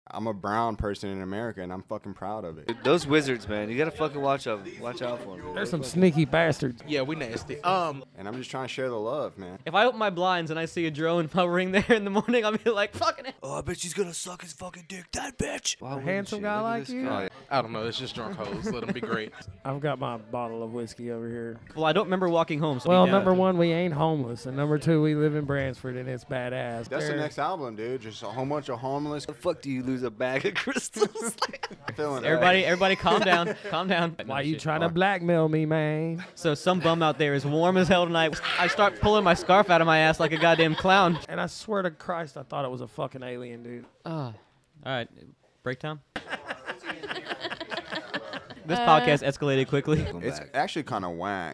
I'm a brown person in America, and I'm fucking proud of it. Those wizards, man, you gotta fucking watch out for them. There's some sneaky bastards. Yeah, we nasty. And I'm just trying to share the love, man. If I open my blinds and I see a drone hovering there in the morning, I'll be like, fucking it. Oh, I bet she's gonna suck his fucking dick, that bitch. A handsome guy like you? I don't know. It's just drunk hoes. Let them be great. I've got my bottle of whiskey over here. Well, I don't remember walking home. So Well, number one, we ain't homeless, and number two, we live in Bransford, and it's badass. That's the next album, dude. Just a whole bunch of homeless. The fuck do you lose a bag of crystals? Feeling Everybody calm down. Calm down. Why you trying to blackmail me, man? So some bum out there is warm as hell tonight. I start pulling my scarf out of my ass like a goddamn clown. And I swear to Christ, I thought it was a fucking alien, dude. All right, break time. This podcast escalated quickly. It's actually kind of whack.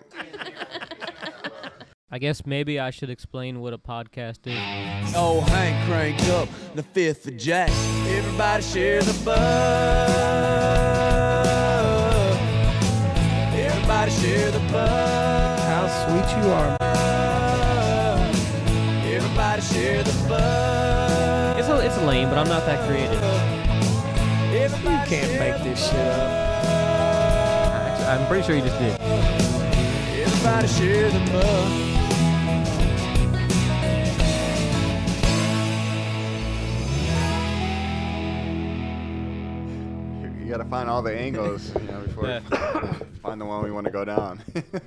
I guess maybe I should explain what a podcast is. Oh, Hank cranked up the 5th of Jack. Everybody share the buzz. Everybody share the buzz. How sweet you are. Everybody share the buzz. It's lame, but I'm not that creative. You can't make this shit up. I'm pretty sure you just did. Everybody share the buzz. You gotta find all the angles, before find the one we want to go down.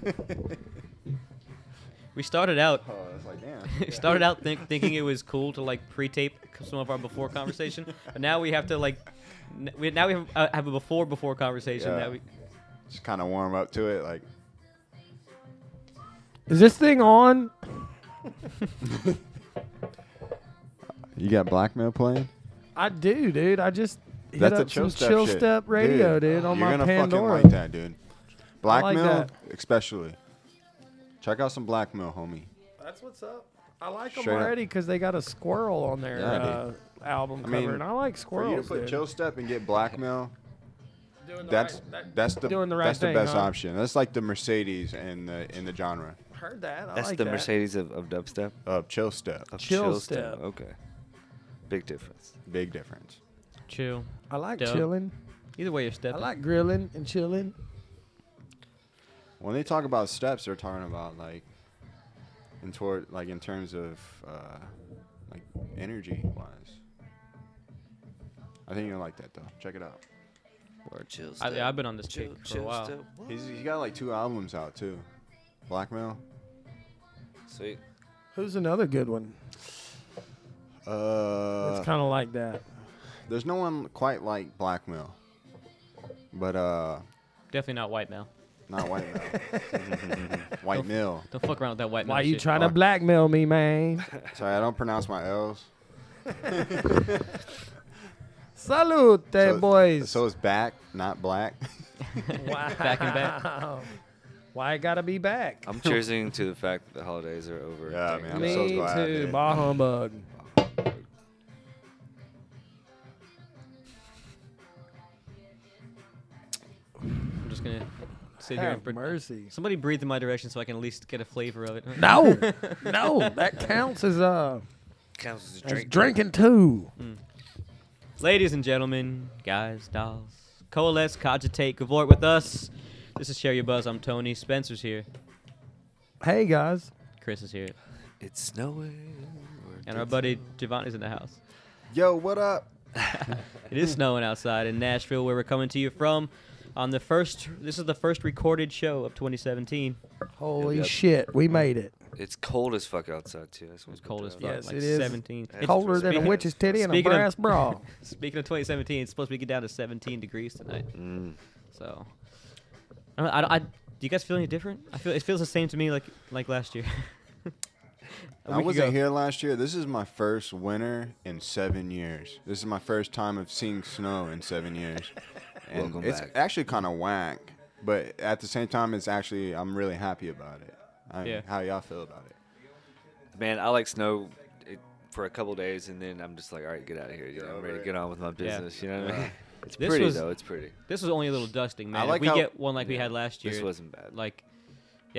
We started out. Oh, it's like damn. We started out thinking it was cool to like pre-tape some of our before conversation, but now we have to like. We have a before conversation that we. Just kind of warm up to it, like. Is this thing on? You got blackmail playing? I do, dude. I just hit That's up a some chill chill step, step shit. radio, dude, on You're my gonna Pandora. fucking like that, dude. Blackmail, that. especially. Check out some blackmail, homie. That's what's up. I like them Straight up. already because they got a squirrel on their Yeah, album I cover, mean, and I like For you squirrels. to put dude. chill step and get blackmail, Doing the that's right- that's the doing the right that's the thing, best huh? option. That's like the Mercedes in the genre Heard that. I That's like the that. Mercedes of dubstep. of chill step. Of Chill step. Okay. Big difference. Big difference. Chill. I like Dope. chilling. Either way, you're I stepping. like grilling and chilling. When they talk about steps, they're talking about like in terms of like energy wise. I think you'll like that though. Check it out. Or chill I've been on this kick for a while. step. He's got like 2 albums out too. Blackmail. Sweet. Who's another good one? It's kind of like that. There's no one quite like Blackmail, but Definitely not white male. not White Mill. White Mill. Don't fuck around with that white male Why you shit. trying to blackmail me, man? Sorry, I don't pronounce my L's. Salute, boys. So it's back, not black. wow. Back and back. Why I gotta be back? I'm cheersing to the fact that the holidays are over. Yeah, Thank man, you. I'm Me so glad, too. dude. Bah humbug. I'm just gonna sit here and Have mercy. somebody breathe in my direction so I can at least get a flavor of it. No, no, that counts as Counts as a as drink. drinking too. Ladies and gentlemen, guys, dolls, coalesce, cogitate, cavort with us. This is Share Your Buzz. I'm Tony. Spencer's here. Hey guys, Chris is here. It's snowing. And our buddy Giovanni's in the house. Yo, what up? It is snowing outside in Nashville, where we're coming to you from. This is the first recorded show of 2017. holy Yep. shit, we made it. It's cold as fuck outside too. That's It's cold as fuck. Yes, like it is. 17. It's Colder than a speaking- witch's titty and a speaking of- brass bra. Speaking of 2017, it's supposed to be down to 17 degrees tonight. Mm. So, do you guys feel any different? I feel it feels the same to me like last year. A I week wasn't ago. here last year. This is my first winter in 7 years. This is my first time of seeing snow in 7 years. And Welcome it's back. actually kind of whack, but at the same time, I'm really happy about it. Yeah. How y'all feel about it? Man, I like snow for a couple days, and then I'm just like, all right, get out of here. You know, I'm ready over to it. get on with my business. You know what I mean? It's This pretty was- though. It's pretty. This was only a little dusting, man. I like if we how- get one like we had last year, This wasn't bad. like, yeah,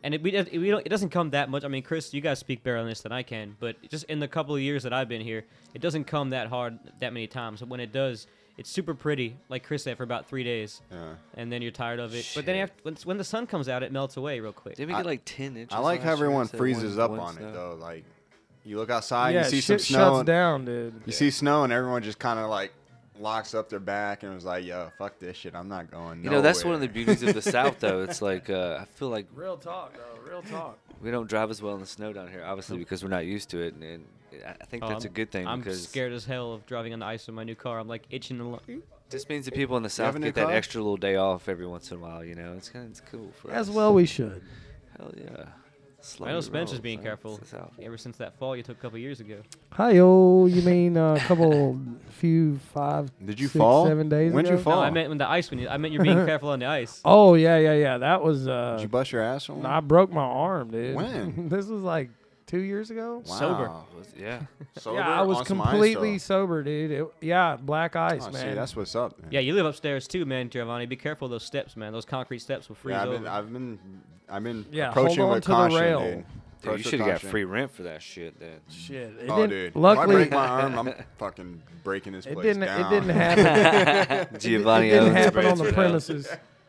And it doesn't come that much. I mean, Chris, you guys speak better on this than I can, but just in the couple of years that I've been here, it doesn't come that hard that many times. So when it does, it's super pretty, like Chris said, for about 3 days. Yeah. And then you're tired of it. But then when the sun comes out, it melts away real quick. Did we get like 10 inches? I like how last year everyone instead of freezes up one on snow? it though. Like, you look outside, Yeah, you see some shit snow. shuts down, dude. You see snow, and everyone just kind of like locks up their back and was like, "Yo, fuck this shit. I'm not going." You know, that's one nowhere." of the beauties of the South, though. It's like I feel like Real talk, though. Real talk. we don't drive as well in the snow down here, obviously, because we're not used to it, and I think that's a good thing I'm because scared as hell of driving on the ice in my new car. I'm like itching to look. this means that people in the have South a new get that car? extra little day off every once in a while. You know, it's cool for us. As well, we should. Hell yeah. I know Spencer's being man. careful. It's the South. Ever since that fall you took a couple years ago. Hi-yo, you mean a few 5, Did you 6, fall? 7 days When'd ago? you fall? No, I meant when the ice. I meant you're being careful on the ice. Oh, yeah. That was, Did you bust your ass on? I broke my arm, dude. When? This was like 2 years ago. Wow. sober. Yeah. Sober Yeah, I was on some ice, completely though? sober, dude. Black ice, Oh, man. see, that's what's up. Man. Yeah, you live upstairs too, man, Giovanni. Be careful of those steps, man. Those concrete steps will freeze Yeah, over. I've been Yeah, approaching hold on with to the caution, rail. dude. Dude, you Approach with should have got caution. free rent for that shit then. Shit. It Oh, didn't, dude. Luckily, if I break my arm, I'm fucking breaking this it place didn't. down. It didn't happen. Giovanni it didn't owns happen on Brands the now. premises.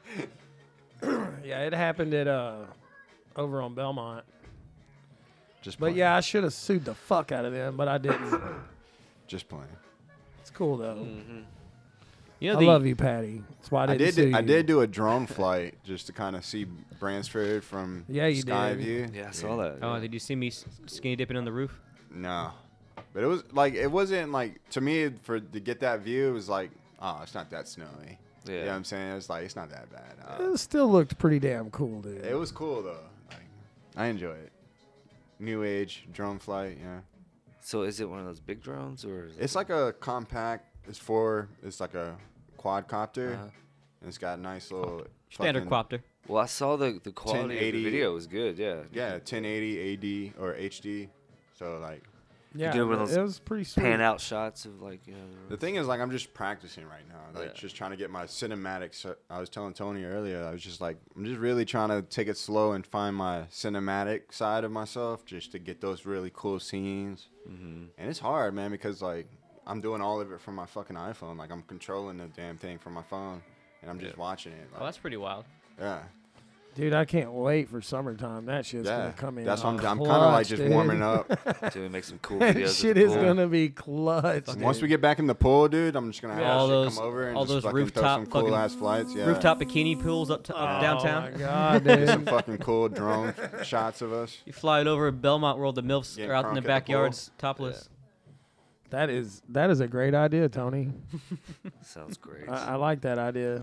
Yeah, it happened at over on Belmont. Just But playing. yeah, I should have sued the fuck out of them, but I didn't. Just playing. It's cool though. You know, I love you, Patty. That's why I didn't sue you. I did do a drone flight just to kind of see Bransford from Yeah, you did. Skyview. Yeah, I saw that. Oh, yeah. did you see me skinny dipping on the roof? No, but it was like it wasn't like to me to get that view. It was like, oh, it's not that snowy. Yeah. You know what I'm saying? It's like it's not that bad. It still looked pretty damn cool, dude. It was cool though. Like, I enjoy it. New age drone flight. Yeah, So is it one of those big drones or? Is it's like a compact. It's like a quadcopter. Uh-huh. And it's got a nice little Standard fucking- quopter. Well, I saw the quality of 1080. the video was good. Yeah. Yeah, 1080 AD or HD. So like yeah, do one of those it was pretty sweet. Pan out shots of like the thing is like I'm just practicing right now. Like Yeah. just trying to get my cinematics. I was telling Tony earlier. I was just like I'm just really trying to take it slow and find my cinematic side of myself just to get those really cool scenes. Mm-hmm. And it's hard, man, because like I'm doing all of it from my fucking iPhone. Like I'm controlling the damn thing from my phone and I'm just watching it. Like, Oh, that's pretty wild. yeah. Dude, I can't wait for summertime. That shit's Yeah, gonna come in. that's what I'm kind of clutch, like just dude. warming up. to make some cool That videos. shit of the is pool. gonna be clutch. Once we dude. get back in the pool, dude, I'm just gonna have All that shit those- come over and all just those fucking rooftop throw some cool fucking- ass flights. Yeah. Rooftop bikini pools up downtown. Oh my god, Get some dude. fucking cool drone shots of us. You fly it over Belmont World. The MILFs Getting are out in crunk the at the backyards, topless. That is a great idea, Tony. Sounds great. I like that idea.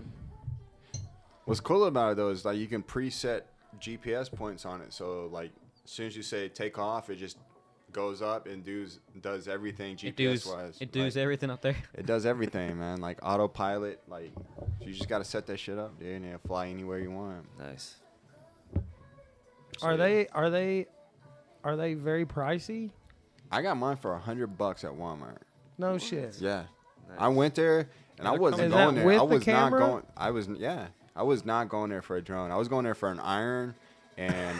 What's cool about it though is like you can preset GPS points on it. So like as soon as you say take off, it just goes up and does everything It GPS does. wise. It does everything up there. It does everything, man. Like autopilot. Like so you just gotta set that shit up, dude, and it'll fly anywhere you want. Nice. Are they very pricey? I got mine for $100 at Walmart. No shit. Yeah. Nice. I went there and I They're wasn't Is going that there. with I the was not camera? going. I was not going there for a drone. I was going there for an iron and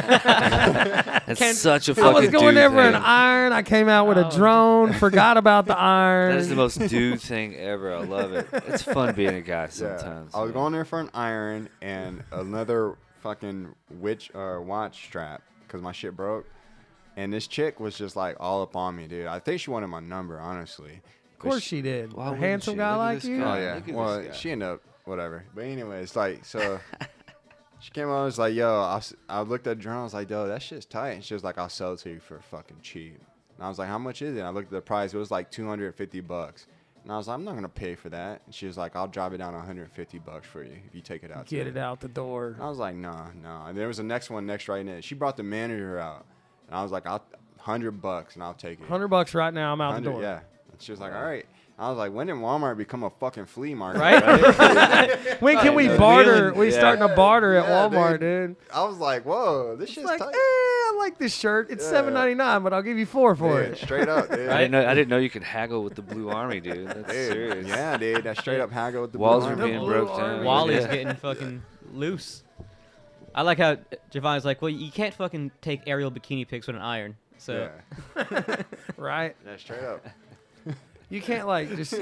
That's such a I fucking was going dude there for an thing. iron. I came out with a Oh, drone. Forgot about the iron. That is the most dude thing ever. I love it. It's fun being a guy yeah, sometimes. I was man. going there for an iron and another fucking watch strap because my shit broke. And this chick was just like all up on me, dude. I think she wanted my number, honestly. Of course she did. Why A wouldn't handsome she? guy Look at like this you. guy. Oh yeah. Look at Well, this guy. she ended up whatever. But anyways, like so, she came on. I was like, "Yo," I looked at the drone. I was like, "Yo, that shit's tight." And she was like, "I'll sell it to you for fucking cheap." And I was like, "How much is it?" And I looked at the price. It was like $250. And I was like, "I'm not gonna pay for that." And she was like, "I'll drop it down to $150 for you if you take it out." Get today." it out the door. I was like, "No." And there was the next one next right in it. She brought the manager out, and I was like, $100 and I'll take it. $100 right now. I'm out the 100, door. yeah. And she was like, all right. I was like, when did Walmart become a fucking flea market? Right? When can we Yeah. barter? We Yeah. starting to barter at Yeah, Walmart, dude. I was like, whoa, this It's shit's like, tight. I like this shirt. It's Yeah. $7.99, but I'll give you $4 for Dude, it. straight up, dude. I didn't know you could haggle with the Blue Army, dude. That's Dude, serious. yeah, dude. That straight up haggle with the Walls Blue are Army. being Blue broke down. Army. Wally's Yeah. getting fucking loose. I like how Javon's like, well, you can't fucking take aerial bikini pics with an iron. So Yeah. Right? Yeah, straight up. You can't like just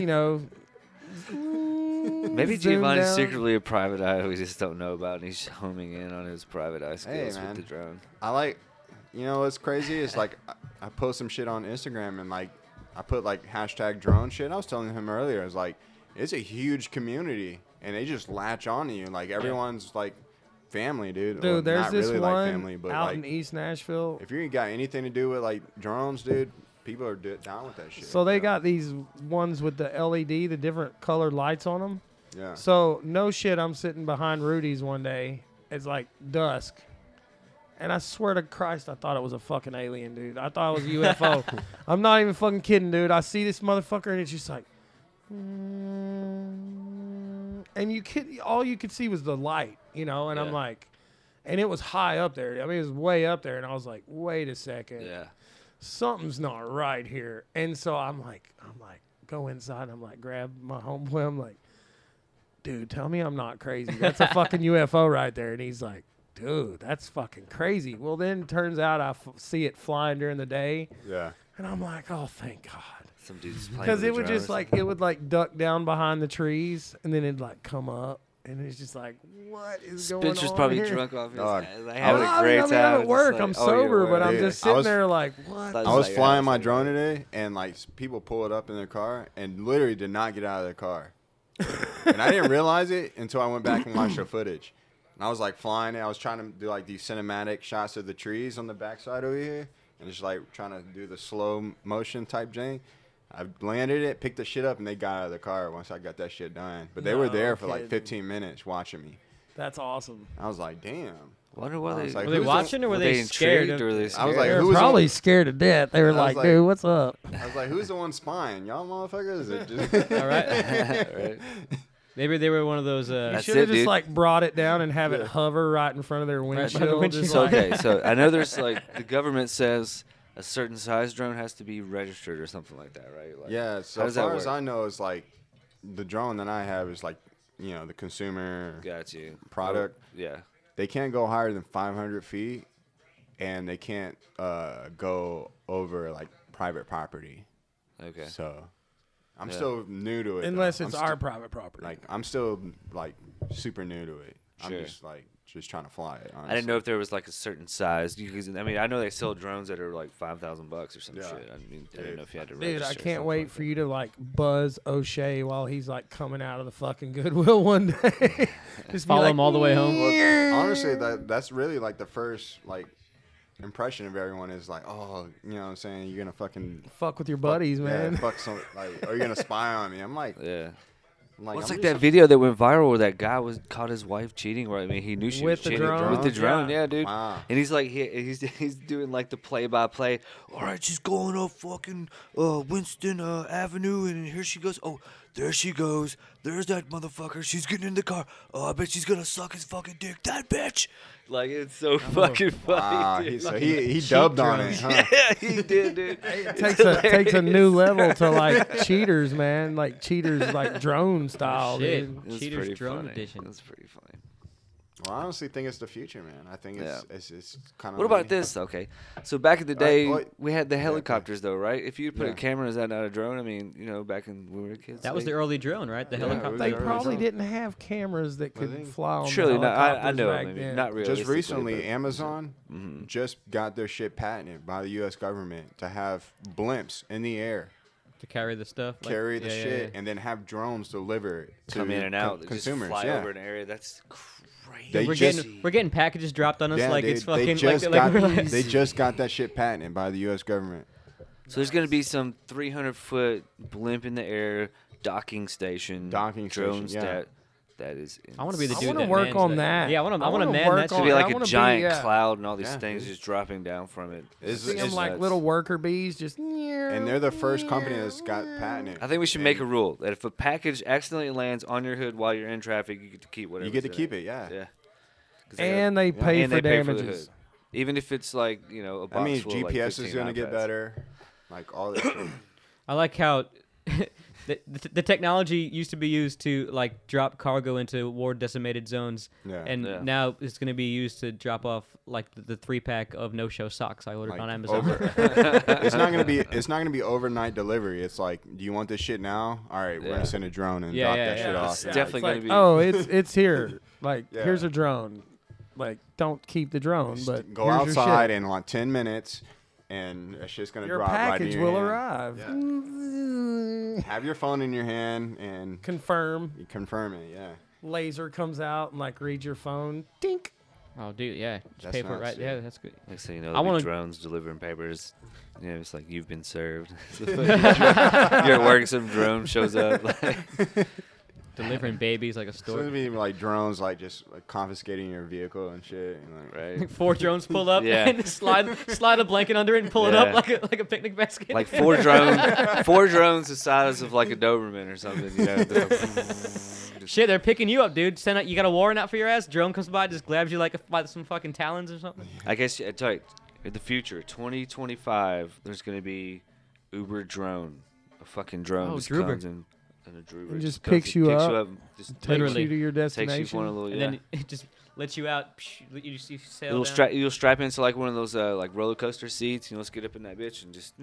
Maybe zoom Giovanni's down. secretly a private eye we just don't know about, and he's homing in on his private eye skills man. with the drone. I like, what's crazy is like I post some shit on Instagram and like I put like hashtag drone shit. I was telling him earlier, I was like, it's a huge community and they just latch on to you. Like everyone's like family, dude. Well, Dude, there's not this really one like family, but out like in East Nashville. if you got anything to do with like drones, dude, people are down with that shit. So they got these ones with the LED, the different colored lights on them. yeah. So no shit, I'm sitting behind Rudy's one day. It's like dusk. And I swear to Christ, I thought it was a fucking alien, dude. I thought it was a UFO. I'm not even fucking kidding, dude. I see this motherfucker and it's just like, and all you could see was the light, and I'm Yeah. like, and it was high up there. I mean, it was way up there, and I was like, wait a second, Yeah. something's not right here. And so I'm like, go inside. I'm like, grab my homeboy. I'm like, dude, tell me I'm not crazy. That's a fucking UFO right there. And he's like, dude, that's fucking crazy. Well, then turns out I see it flying during the day, Yeah. and I'm like, oh, thank God. Some dude's playing Because with it a would drone or just like, something. it would like duck down behind the trees, and then it'd like come up, and it's just like, what is going on Spencer's probably here? drunk off his Dog. ass. Like, I having was- a great time. I'm at Just work. like, I'm oh, you're sober, at but work. I'm Dude, just I sitting was- there like, what? Thought- I was like, flying my absolutely. drone today, and like people pulled up in their car and literally did not get out of their car. And I didn't realize it until I went back and watched the footage. And I was like flying it. I was trying to do like these cinematic shots of the trees on the backside over here, and just like trying to do the slow motion type thing. I landed it, picked the shit up, and they got out of the car once I got that shit done. But they were No there for kidding. like 15 minutes watching me. That's awesome. I was like, damn. Wonder why I they was like, Were they who's the- watching or were they scared? intrigued or were they I was scared? like, They're who was the probably one- scared to death. They were I was like, like- dude, what's up? I was like, who's the one spying? Y'all motherfuckers? Or just All right. Right. Maybe they were one of those. You That's should have it, just dude. like brought it down and have it Yeah. hover right in front of their by the windshield. windshield. just So like- okay, so I know there's like the government says a certain size drone has to be registered or something like that, right? Like, yeah, how so does as that far as work? I know, it's like the drone that I have is like, the consumer Got you. product. Yeah. They can't go higher than 500 feet, and they can't go over like private property. Okay. So I'm Yeah. still new to it. though. Unless it's I'm our still- private property. Like I'm still like super new to it. Sure. I'm just trying to fly it. Honestly. I didn't know if there was like a certain size. Because I mean, I know they sell drones that are like $5,000 or some Yeah. shit. I mean, I didn't know if you had to Dude, register. I or can't something wait like for that. you to like buzz O'Shea while he's like coming out of the fucking Goodwill one day. Just be Follow like, him all the way home. Well, honestly, that's really like the first like impression of everyone is like, oh, you know what I'm saying? You're gonna fucking fuck with your buddies, man. Yeah, fuck some like, are you gonna spy on me? I'm like, Yeah. Well, it's I'm like just- that video that went viral where that guy was caught his wife cheating. Where I mean, he knew she With was the cheating drone? with the drone. Yeah. Yeah, dude. Wow. And he's like, he's doing like the play-by-play. All right, she's going up fucking Winston Avenue, and here she goes. Oh, there she goes. There's that motherfucker. She's getting in the car. Oh, I bet she's gonna suck his fucking dick. That bitch. Like it's so fucking funny. Wow, dude. so he dubbed on it, huh? Yeah, he did, dude. It takes a new level to like cheaters, man. Like cheaters, like drone style. Shit. Dude. It was Cheaters pretty Drone funny. Edition. That's pretty funny. Well, I honestly think it's the future, man. I think Yeah. it's kind of. What about this? Okay, so back in the day, well, we had the okay. helicopters, though, right? If you put a Yeah. camera, is that not a drone? I mean, back when we were kids. That was the early drone, right? The Yeah, helicopter. it was They early probably drone. didn't have cameras that could think- fly on Surely the not. I helicopters know, back maybe then. not really. Just recently, Amazon just got their shit patented by the U.S. government to have blimps in the air to carry the stuff. like- carry the yeah, yeah, shit, yeah. and then have drones deliver it to come in and out, consumers. just fly yeah. over an area. That's crazy. They We're just- getting packages dropped on us Yeah, like they, it's fucking they just like, got like they just got that shit patented by the U.S. government. So there's gonna be some 300-foot blimp in the air docking station. Docking drones station, yeah. that is. I want to be the I dude wanna that work mans on that. Yeah, I want to. I I want to wanna man work that It's on gonna shit. be I like a wanna be, giant yeah. cloud and all these Yeah. things just dropping down from it. It's- See them it's like nuts. little worker bees, just. And they're the first company that's got patented. I think we should make a rule that if a package accidentally lands on your hood while you're in traffic, you get to keep whatever. You get to keep it, yeah. Yeah. 'Cause And they pay and for they pay for the damages. hood. Even if it's like a box That means full of, like, GPS is 15 gonna get iPads. better. Like all this shit. I like how the technology used to be used to like drop cargo into war decimated zones, Yeah. and Yeah. now it's going to be used to drop off like the 3-pack of no show socks I ordered Like, on Amazon. it's not gonna be overnight delivery. It's like, do you want this shit now? All right, we're Yeah. gonna send a drone and Yeah, drop yeah, that yeah. shit off. It's Yeah. definitely It's gonna like, be. oh, it's here. Like, Yeah. here's a drone. Like, don't keep the drone, but Go here's your outside shit. in like 10 minutes, and that shit's gonna Your drop right in package your will hand. arrive. Yeah. Have your phone in your hand and Confirm. you confirm it. Yeah. Laser comes out and like reads your phone. Dink. Oh, dude, yeah, just That's pay for it nuts, right. dude. Yeah, that's good. Next thing you know, I there'll be wanna- drones delivering papers. You know, it's like you've been served. You're at work, some drone shows up. Delivering babies like a So it'd store. be like drones, like just like confiscating your vehicle and shit. And, like, Right? 4 drones pull up Yeah. and slide a blanket under it and pull it Yeah. up like a picnic basket. Like 4 drones the size of like a Doberman or something. You know? Just- Shit, they're picking you up, dude. Send out, you got a warrant out for your ass. Drone comes by, just grabs you like by some fucking talons or something. I guess I tell you, in the future, 2025, there's gonna be Uber drone. A fucking drone Oh, just Druber. comes in, and a Druber And just comes picks you up. just Takes Literally. you to your takes destination. you for a little, And yeah. then it just lets you out. You sail You'll down. strap into like one of those like roller coaster seats. Let's get up in that bitch and just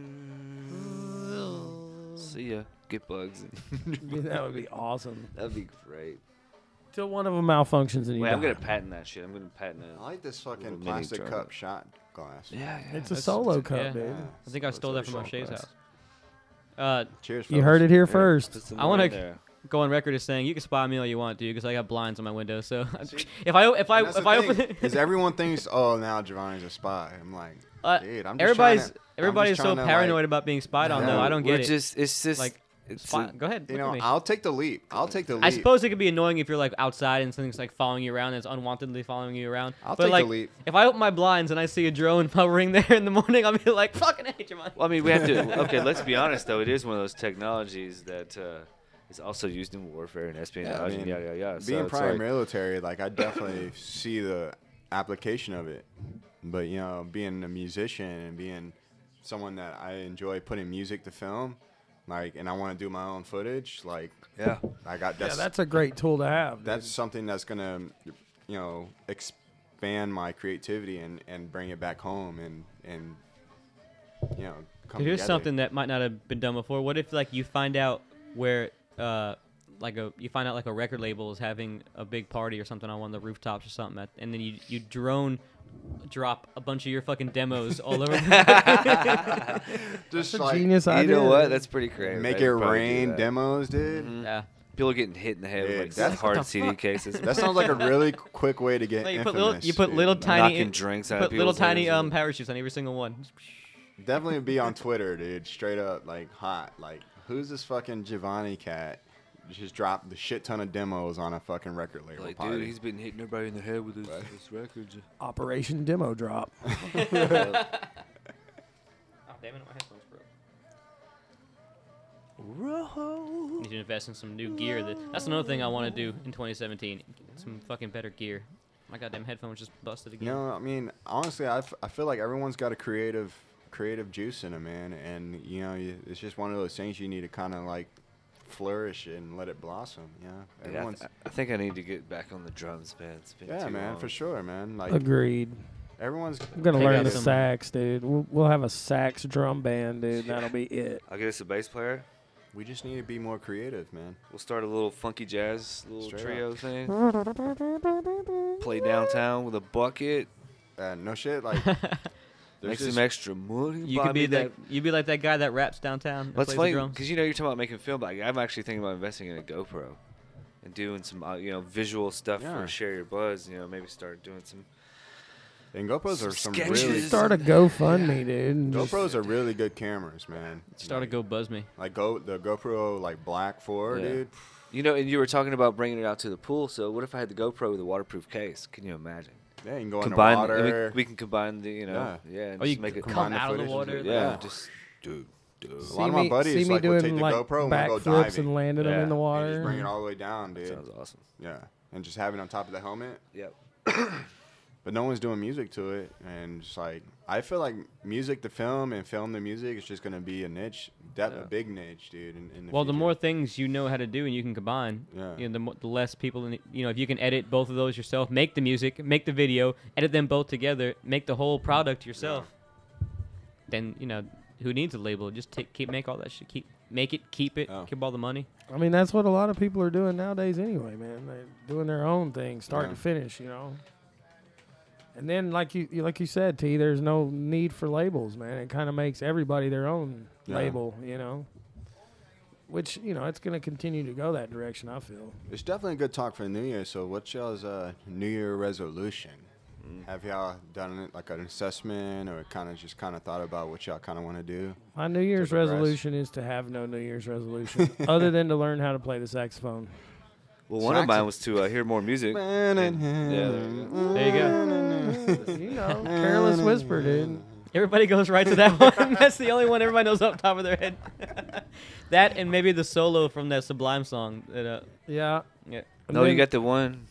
see ya. Get bugs. That would be awesome. That'd be great. Till one of them malfunctions and you Wait, die. I'm gonna patent that shit. I'm gonna patent it. I like this fucking Little mini plastic drone. cup shot glass. Yeah, It's a That's- solo yeah. cup, dude. Yeah. I think I stole that from That's O'Shea's really house. Cheers. You heard it here Yeah, first. put some I wanna- more in there. Go on record as saying you can spy me all you want, dude, because I got blinds on my window. So if I open it, because everyone thinks, oh, now Giovanni's a spy. I'm like, Uh, dude, I'm just everybody's trying to, so trying to, paranoid like, about being spied on, Yeah. though. I don't get it. It's just Like, it's Go ahead. You look at know, me. I'll take the leap. I'll take the leap. I suppose it could be annoying if you're like outside and something's like following you around, that's unwantedly following you around. I'll but take like, the leap. if I open my blinds and I see a drone hovering there in the morning, I'll be like, "Fucking hate you, man." Well, I mean, we have to. Okay, let's be honest though. It is one of those technologies that is also used in warfare and espionage Yeah, I mean, and yada yada yada. So being it's prior like- military, like I definitely see the application of it. But you know, being a musician and being someone that I enjoy putting music to film, like, and I want to do my own footage, like, yeah. I got Yeah, that's that's a great tool to have. dude. that's something that's gonna, you know, expand my creativity and bring it back home and you know, come Dude, here's together. something that might not have been done before. What if like you find out where you find out like a record label is having a big party or something on one of the rooftops or something, and then you drone drop a bunch of your fucking demos all over. Just That's a like genius You idea. know what? That's pretty creative. make I'd it probably do rain that. demos, dude. Mhm. Yeah. People are getting hit in the head Dude, with that's- like hard what the CD fuck? cases. That sounds like a really quick way to get Like, infamous. you put dude. little Like, tiny knocking drinks out of put little people's tiny heads and- parachutes on every single one. Definitely be on Twitter, dude. Straight up, like hot. Like, who's this fucking Giovanni cat? Just dropped the shit ton of demos on a fucking record label Like, party. dude, he's been hitting everybody in the head with his, Right. his records. Operation Demo Drop. Oh damn it, my headphones broke. Need to invest in some new gear. That's another thing I want to do in 2017. Some fucking better gear. My goddamn headphones just busted again. You know, I mean, honestly, I feel like everyone's got a creative juice in them, man. And, you know, it's just one of those things you need to kind of, like, flourish and let it blossom, you know? Yeah, Everyone's, I think I need to get back on the drums, man. It's been yeah, too man, long. for sure, man. Like, Agreed. everyone's... I'm gonna Pick learn out the some- sax, dude. We'll have a sax drum band, dude. That'll be it. I'll get us a bass player. We just need to be more creative, man. We'll start a little funky jazz little Straight trio thing. Play downtown with a bucket. No shit, like... Make there's some extra money. You buy could be me that. You'd be like that guy that raps downtown. And That's plays funny the drums. because you know you're talking about making film. But I'm actually thinking about investing in a GoPro and doing some visual stuff Yeah. for Share Your Buzz. You know, maybe start doing some. And GoPros are some Sketches. really... Start a GoFundMe, dude. and just- GoPros are really good cameras, man. Start to Like- go buzz me. Like the GoPro like Black 4, Yeah. dude. You know, and you were talking about bringing it out to the pool. So what if I had the GoPro with a waterproof case? Can you imagine? Yeah, you can go in the Combine. and We can combine the and Oh, you just make it combine come the out of the footage water. and Yeah, Yeah. just A See lot of my me- buddies see me like will take doing the like GoPro and we'll go backflips diving. and landing them in the Yeah. water. And just bring it all the way down, dude. sounds awesome. Yeah, and just have it on top of the helmet. Yep. But no one's doing music to it, and just like I feel like music to film and film to music is just gonna be a niche, a big niche, dude. In Well, the future. more things you know how to do and you can combine, Yeah. you know, the less people, if you can edit both of those yourself, make the music, make the video, edit them both together, make the whole product yourself, then, who needs a label? Just make all that shit, keep it, Oh. keep all the money. I mean, that's what a lot of people are doing nowadays anyway, man. They're doing their own thing, start Yeah. to finish, And then, like you said, T, there's no need for labels, man. It kind of makes everybody their own Yeah. label, Which, it's going to continue to go that direction, I feel. It's definitely a good talk for the New Year. So, what's y'all's New Year resolution? Have y'all done it like an assessment, or kind of thought about what y'all kind of want to do? My New Year's progress. resolution is to have no New Year's resolution other than to learn how to play the saxophone. Well, one of mine was to hear more music. And, yeah, There you go. Careless Whisper, dude. Everybody goes right to that one. That's the only one everybody knows off the top of their head. That and maybe the solo from that Sublime song. Yeah. Yeah. And No, you then got the one.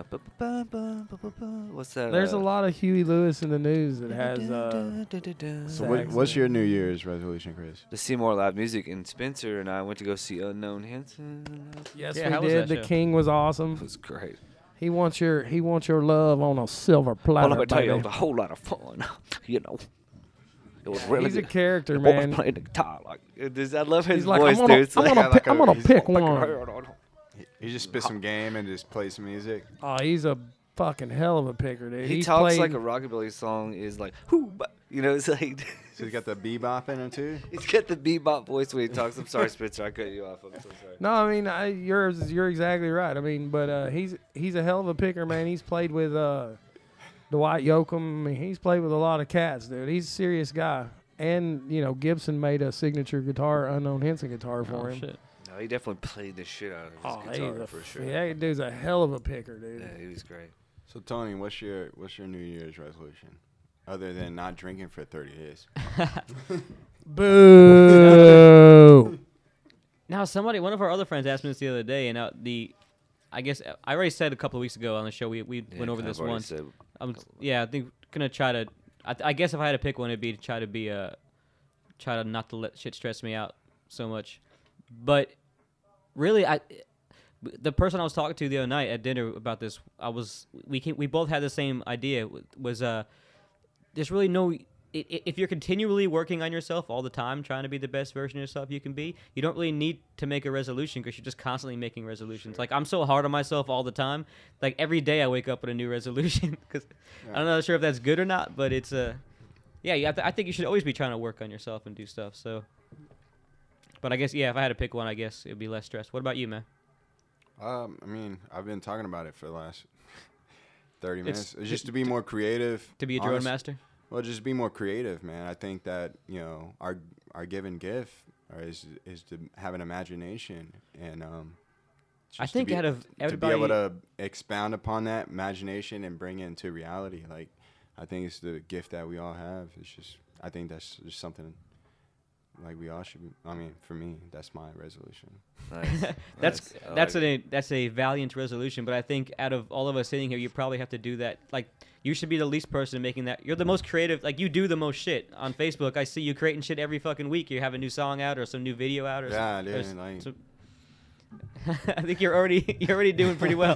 What's that? There's a lot of Huey Lewis in the news that has. So, what's your New Year's resolution, Chris? to see more live music. And Spencer and I went to go see Unknown Henson. Yes, Yeah, how we was did. that The show? King was It awesome. was great. He wants your love on a silver Well, platter, let me tell you, it baby. was a whole lot of fun. It was really He's a good. character, The boy was man. playing the guitar. I love his He's like, voice, I'm gonna, dude. It's I'm like, gonna, like I'm gonna he's pick one. He just spit some game and just play some music. Oh, he's a fucking hell of a picker, dude. he He's talks played, like a rockabilly song is like, whoo, it's like, So he's got the bebop in him too. he's got the bebop voice when he talks. I'm sorry, Spencer, I cut you off. I'm so sorry. No, I mean, you're exactly right. I mean, but he's a hell of a picker, man. He's played with Dwight Yoakam. I mean, he's played with a lot of cats, dude. He's a serious guy. And Gibson made a signature guitar, Unknown Henson guitar for Oh, him. shit. No, he definitely played the shit out of his Oh, guitar he's a for sure. that dude's a hell of a picker, dude. Yeah, he was great. So Tony, what's your New Year's resolution, other than not drinking for 30 days? Boo! Now, one of our other friends asked me this the other day, and I guess I already said a couple of weeks ago on the show, we went over this once. I think gonna try to. I guess if I had to pick one, it'd be to try to not to let shit stress me out so much. But really, the person I was talking to the other night at dinner about this, we both had the same idea. Was there's really no. If you're continually working on yourself all the time, trying to be the best version of yourself you can be, you don't really need to make a resolution because you're just constantly making resolutions. Like, I'm so hard on myself all the time. Like, every day I wake up with a new resolution because I'm not sure if that's good or not, but it's I think you should always be trying to work on yourself and do stuff. So, but I guess, if I had to pick one, I guess it'd be less stress. What about you, man? I mean, I've been talking about it for the last 30 minutes. It's just to be more creative. To be a drone master? Well, just be more creative, man. I think that our given gift is to have an imagination, and I just think to be, out of to be everybody, able to expound upon that imagination and bring it into reality. Like, I think it's the gift that we all have. It's just, I think that's just something like we all should be. I mean, for me, that's my resolution. Nice. that's a valiant resolution, but I think out of all of us sitting here, you probably have to do that. Like, you should be the least person making that. You're the most creative. Like, you do the most shit on Facebook. I see you creating shit every fucking week. You have a new song out or some new video out or Yeah, something. dude. Like, I think you're already doing pretty well.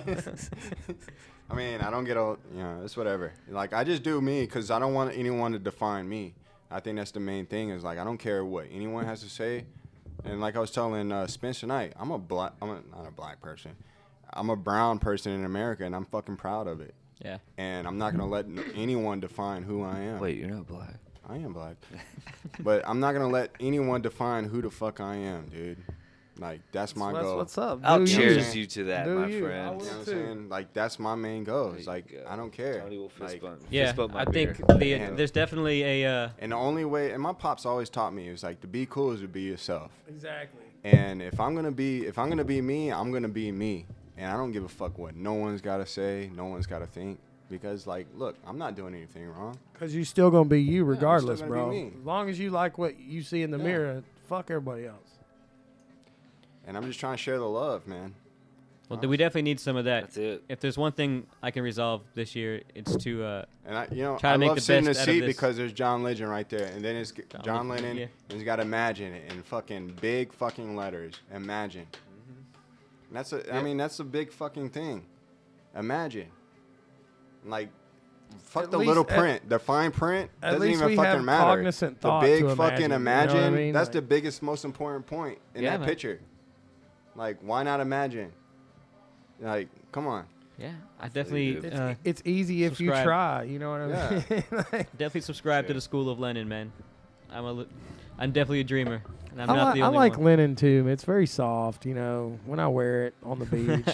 I mean, I don't get all, it's whatever. Like, I just do me because I don't want anyone to define me. I think that's the main thing is, like, I don't care what anyone has to say. And like I was telling Spencer Knight, not a black person. I'm a brown person in America, and I'm fucking proud of it. Yeah. And I'm not going to let anyone define who I am. Wait, you're not black. I am black. But I'm not going to let anyone define who the fuck I am, dude. Like, that's my goal. What's up? I'll Do cheers you. you to that, Do my you. I friend. You know what I'm saying? Like, that's my main goal. It's like, I don't care. Tony will fist Like, bump. Yeah, Fist bump my I think beer. there's definitely a and the only way, and my pops always taught me, is like, to be cool is to be yourself. Exactly. And if I'm gonna be me, I'm gonna be me. And I don't give a fuck what no one's gotta say, no one's gotta think. Because, like, look, I'm not doing anything wrong. Because you still going to be you still regardless, gonna be bro. me. As long as you like what you see in the mirror, fuck everybody else. And I'm just trying to share the love, man. Well, we definitely need some of that. That's it. If there's one thing I can resolve this year, it's to And I Try to I make love the sitting in the best out of seat this. because there's John Legend right there, and then it's John Lennon, Lennon, yeah. and he's got Imagine it in fucking big fucking letters. Imagine. And that's I mean, that's a big fucking thing. Imagine. Like, fuck At the least little at- print, the fine print at doesn't least even we fucking have matter. cognizant The thought big to fucking imagine, you know what I mean? that's Like- the biggest, most important point in Yeah, that man. picture. Like, why not imagine? Like, come on. yeah. I definitely It's easy if you subscribe. try. You know what I mean? Like, definitely subscribe to the school of Lennon, man. I'm definitely a dreamer, and I'm I, not the I only like one. linen too. It's very soft. You know, when I wear it on the beach.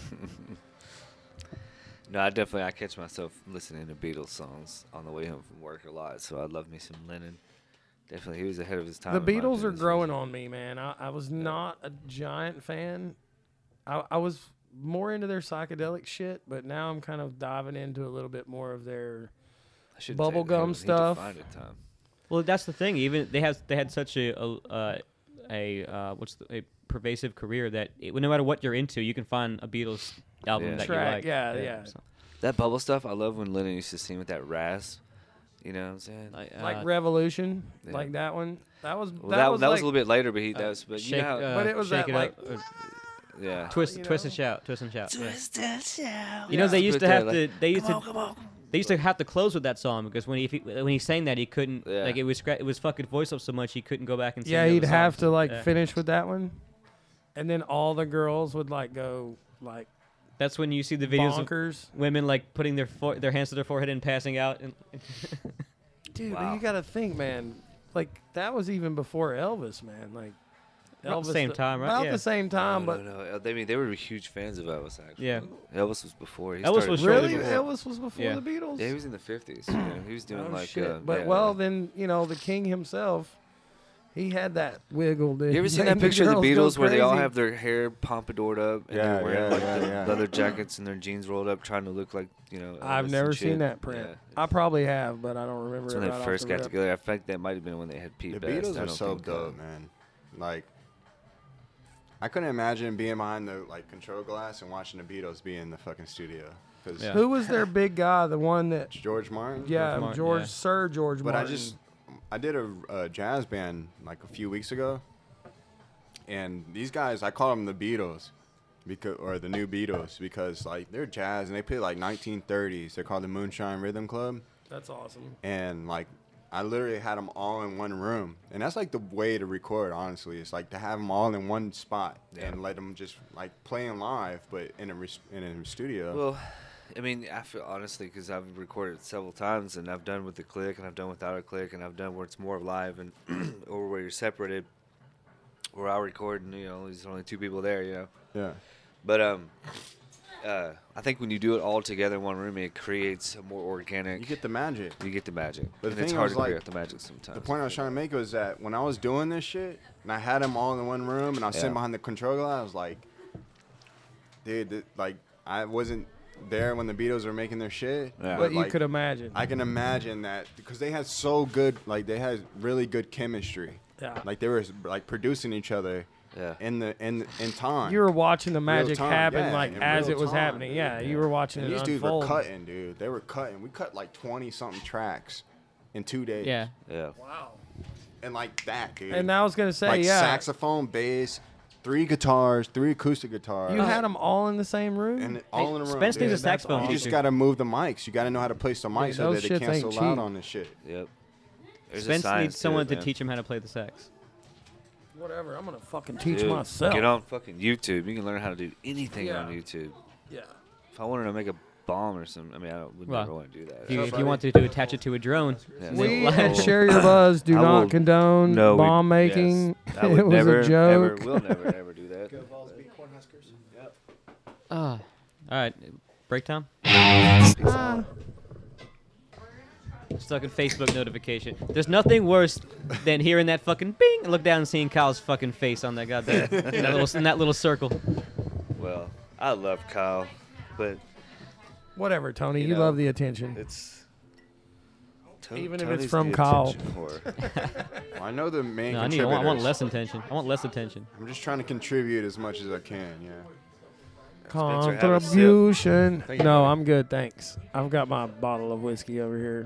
No, I catch myself listening to Beatles songs on the way home from work a lot. So I love me some Lennon. Definitely, he was ahead of his time. The in my Beatles are opinion. growing on me, man. I was not a giant fan. I was more into their psychedelic shit, but now I'm kind of diving into a little bit more of their. I shouldn't say bubblegum that. He stuff. defined it, Tom. Well, that's the thing. Even they had such a pervasive career that no matter what you're into, you can find a Beatles album Yeah. that Track, you like. yeah. So, That bubble stuff, I love when Lennon used to sing with that rasp. You know what I'm saying? Like Revolution, yeah. like that one. That was Well, that was like, a little bit later, but but you shake, know how, But it was shake that, it up, yeah. twist, you twist know? and shout, twist and shout. Yeah. and shout. You know they used Put to have that, to. like, They used to. come on. They used to have to close with that song because when he sang that he couldn't Yeah. like it was fucking voice up so much he couldn't go back and sing Yeah, the he'd other have songs. to like Yeah. finish with that one, and then all the girls would like go like That's when you see the videos of bonkers. women like putting their hands to their forehead and passing out. And Dude, Wow. you gotta think, man. Like that was even before Elvis, man. Like About the same time, right? About Yeah. the same time, but no. They were huge fans of Elvis, actually. Yeah. Elvis was before. He Elvis started- was shortly really, before. Elvis was before Yeah. the Beatles. Yeah, he was in the 50s. You know, he was doing Oh like. shit! But yeah, well, yeah. then you know the king himself, he had that wiggle. Dude. You ever seen Man, that picture of the girls Beatles go where they all crazy. have their hair pompadoured up and Yeah, they're wearing yeah, like yeah, the yeah. leather jackets and their jeans rolled up, trying to look like I've Elvis never and seen shit? that print. Yeah. I probably have, but I don't remember. That's it when they right off first the got rip. together. I think that might have been when they had Pete The Best. Beatles I are don't so think, dope, man. Like, I couldn't imagine being behind the like control glass and watching the Beatles be in the fucking studio. Cause Yeah. Who was their big guy? The one that George Martin. yeah, Martin, George yeah. Sir George But Martin. I did a jazz band like a few weeks ago, and these guys I call them the Beatles, or the new Beatles because like they're jazz and they play like 1930s. They're called the Moonshine Rhythm Club, That's awesome. and like I literally had them all in one room, and that's like the way to record. Honestly, it's like to have them all in one spot and let them just like playing live, but in a studio. Well, I mean, I feel honestly because I've recorded several times and I've done with the click and I've done without a click and I've done where it's more live and or where you're separated, where I record and there's only two people there, yeah. But I think when you do it all together in one room, it creates a more organic. You get the magic. You get the magic. But the and it's thing hard was, to figure like, out the magic sometimes. The point I was trying to make was that when I was doing this shit and I had them all in one room and I was sitting Yeah. behind the control glass, I was like, dude, like I wasn't there when the Beatles were making their shit. Yeah. But you like, could imagine. I can imagine that because they had so good, like they had really good chemistry. Yeah. Like they were like producing each other Yeah. in time. You were watching the magic time, happen yeah, like in as real it was time. happening. Yeah, you were watching and it these dudes unfold. were cutting, dude. They were cutting. We cut like 20 something tracks in 2 days. yeah, Yeah. Wow. And like that, dude. And I was gonna say, like yeah, saxophone, bass, 3 guitars, 3 acoustic guitars. you had them all in the same room. and all in a room. Spence dude. needs a saxophone You teacher. just gotta move the mics. You gotta know how to place the mics Dude, so those that they shits can't so ain't loud cheap. on this shit. Yep. There's a Spence science needs someone it, to man. teach him how to play the sax. Whatever. I'm gonna fucking teach Dude, myself. Get on fucking YouTube. You can learn how to do anything Yeah. on YouTube. Yeah. If I wanted to make a bomb or something, I mean, would Well, never want to do that. If you, up, if buddy? you wanted to attach it to a drone, Yeah. We Fly. at Share Your Buzz do I not will- condone No, we- bomb making. yes. I would It was never, a joke. Ever, we'll never, ever do that. all right, break time. Stuck in Facebook notification. There's nothing worse than hearing that fucking bing and look down and seeing Kyle's fucking face on that goddamn in that little circle. Well, I love Kyle, but Whatever, Tony. You You know, love the attention. it's Even if it's Tony's from the Kyle. attention whore. Well, I know the main No, I contributors. want less attention. I want less attention. I'm just trying to contribute as much as I can, yeah. Spencer, have a sip. Contribution. Thank you, No, buddy. I'm good, thanks. I've got my bottle of whiskey over here.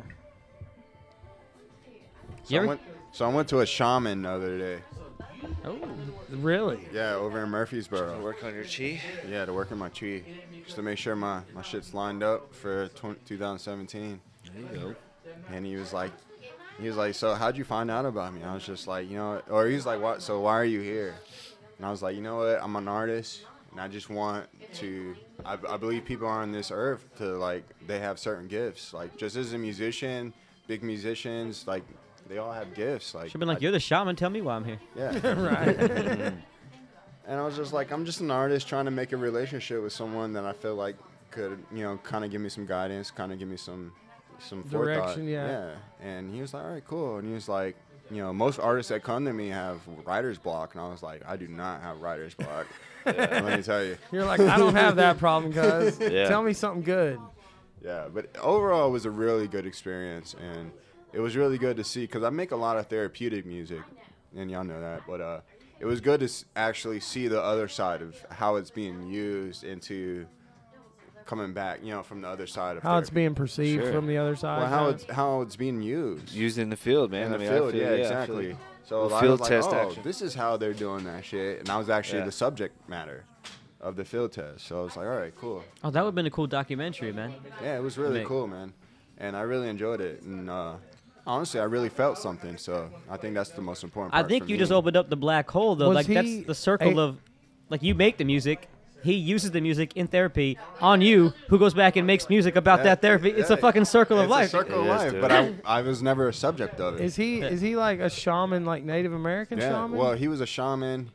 So I went to a shaman the other day. Oh, Really? Yeah, over in Murfreesboro. Work on your chi. Yeah, to work in my chi. Just to make sure my shit's lined up for 2017. There you go. And he was like, so how'd you find out about me? I was just like, or he was like, what? So why are you here? And I was like, you know what? I'm an artist, and I just want to. I believe people on this earth to like they have certain gifts. Like just as a musician, big musicians, like they all have gifts. Like should have been like, you're the shaman. Tell me why I'm here. yeah. Right. And I was just like, I'm just an artist trying to make a relationship with someone that I feel like could, kind of give me some guidance, kind of give me some forethought. Direction, yeah. And he was like, all right, cool. And he was like, most artists that come to me have writer's block. And I was like, I do not have writer's block. Let me tell you. You're like, I don't have that problem, cuz. Yeah. Tell me something good. Yeah, but overall, it was a really good experience. And it was really good to see, because I make a lot of therapeutic music. And y'all know that. But it was good to actually see the other side of how it's being used into coming back, from the other side of How it's therapy. being perceived Sure. from the other side. Well, huh? how it's being used Used in the field, man. in the I mean, field. I feel, Yeah, I feel exactly. it. So I Field was like, test oh, action. this is how they're doing that shit, and I was actually Yeah. the subject matter of the field test. So I was like, all right, cool. Oh, that would have been a cool documentary, man. Yeah, it was really Nick. cool, man, and I really enjoyed it. And honestly, I really felt something. So I think that's the most important I part. think for you me. just opened up the black hole, though. Was Like, that's he the circle a- of, like, you make the music. He uses the music in therapy on you, who goes back and makes music about that therapy. It's a Yeah. fucking circle of It's life. a circle of It is, life, dude. but I was never a subject of it. Is he like a shaman, like Native American Yeah, shaman? well, he was a shaman.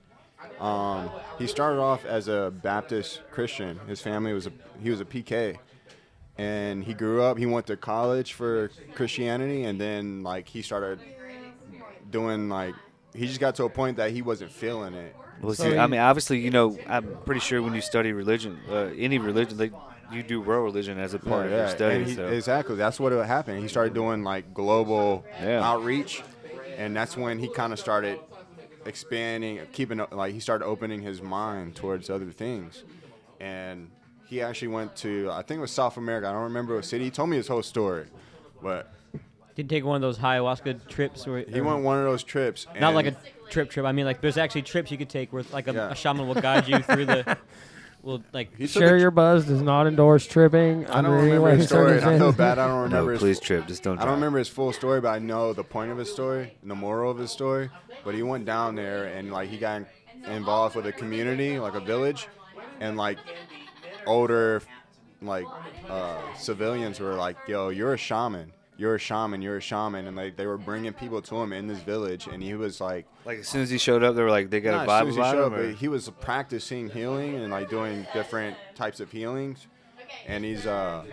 He started off as a Baptist Christian. His family he was a PK, and he grew up. He went to college for Christianity, and then like he started doing like he just got to a point that he wasn't feeling it. Well, So see, he- I mean, obviously, I'm pretty sure when you study religion, any religion, you do world religion as a part of your And studies. So. exactly, that's what happened. He started doing like global Yeah. outreach, and that's when he kind of started expanding, he started opening his mind towards other things. And he actually went to, I think it was South America. I don't remember what city. He told me his whole story, but Did he take one of those ayahuasca trips? Where, he went one of those trips. Not like and- a trip. I mean, like, there's actually trips you could take where, like, Yeah. a shaman will guide you through the. Well, like, he took Share a- Your Buzz does not endorse tripping. I don't under any remember way, his story, and I feel circumstance. bad. I don't remember No, his please, Trip, just don't. I don't try. remember his full story, but I know the point of his story and the moral of his story. But he went down there and like he got involved with a community, like a village, and like older like civilians were like, "Yo, you're a shaman. You're a shaman. You're a shaman." And they were bringing people to him in this village, and he was like, Like as soon as he showed up, they were like, they got not a as vibe soon as he about showed him. up, or- but he was practicing healing and like doing different types of healings. And he's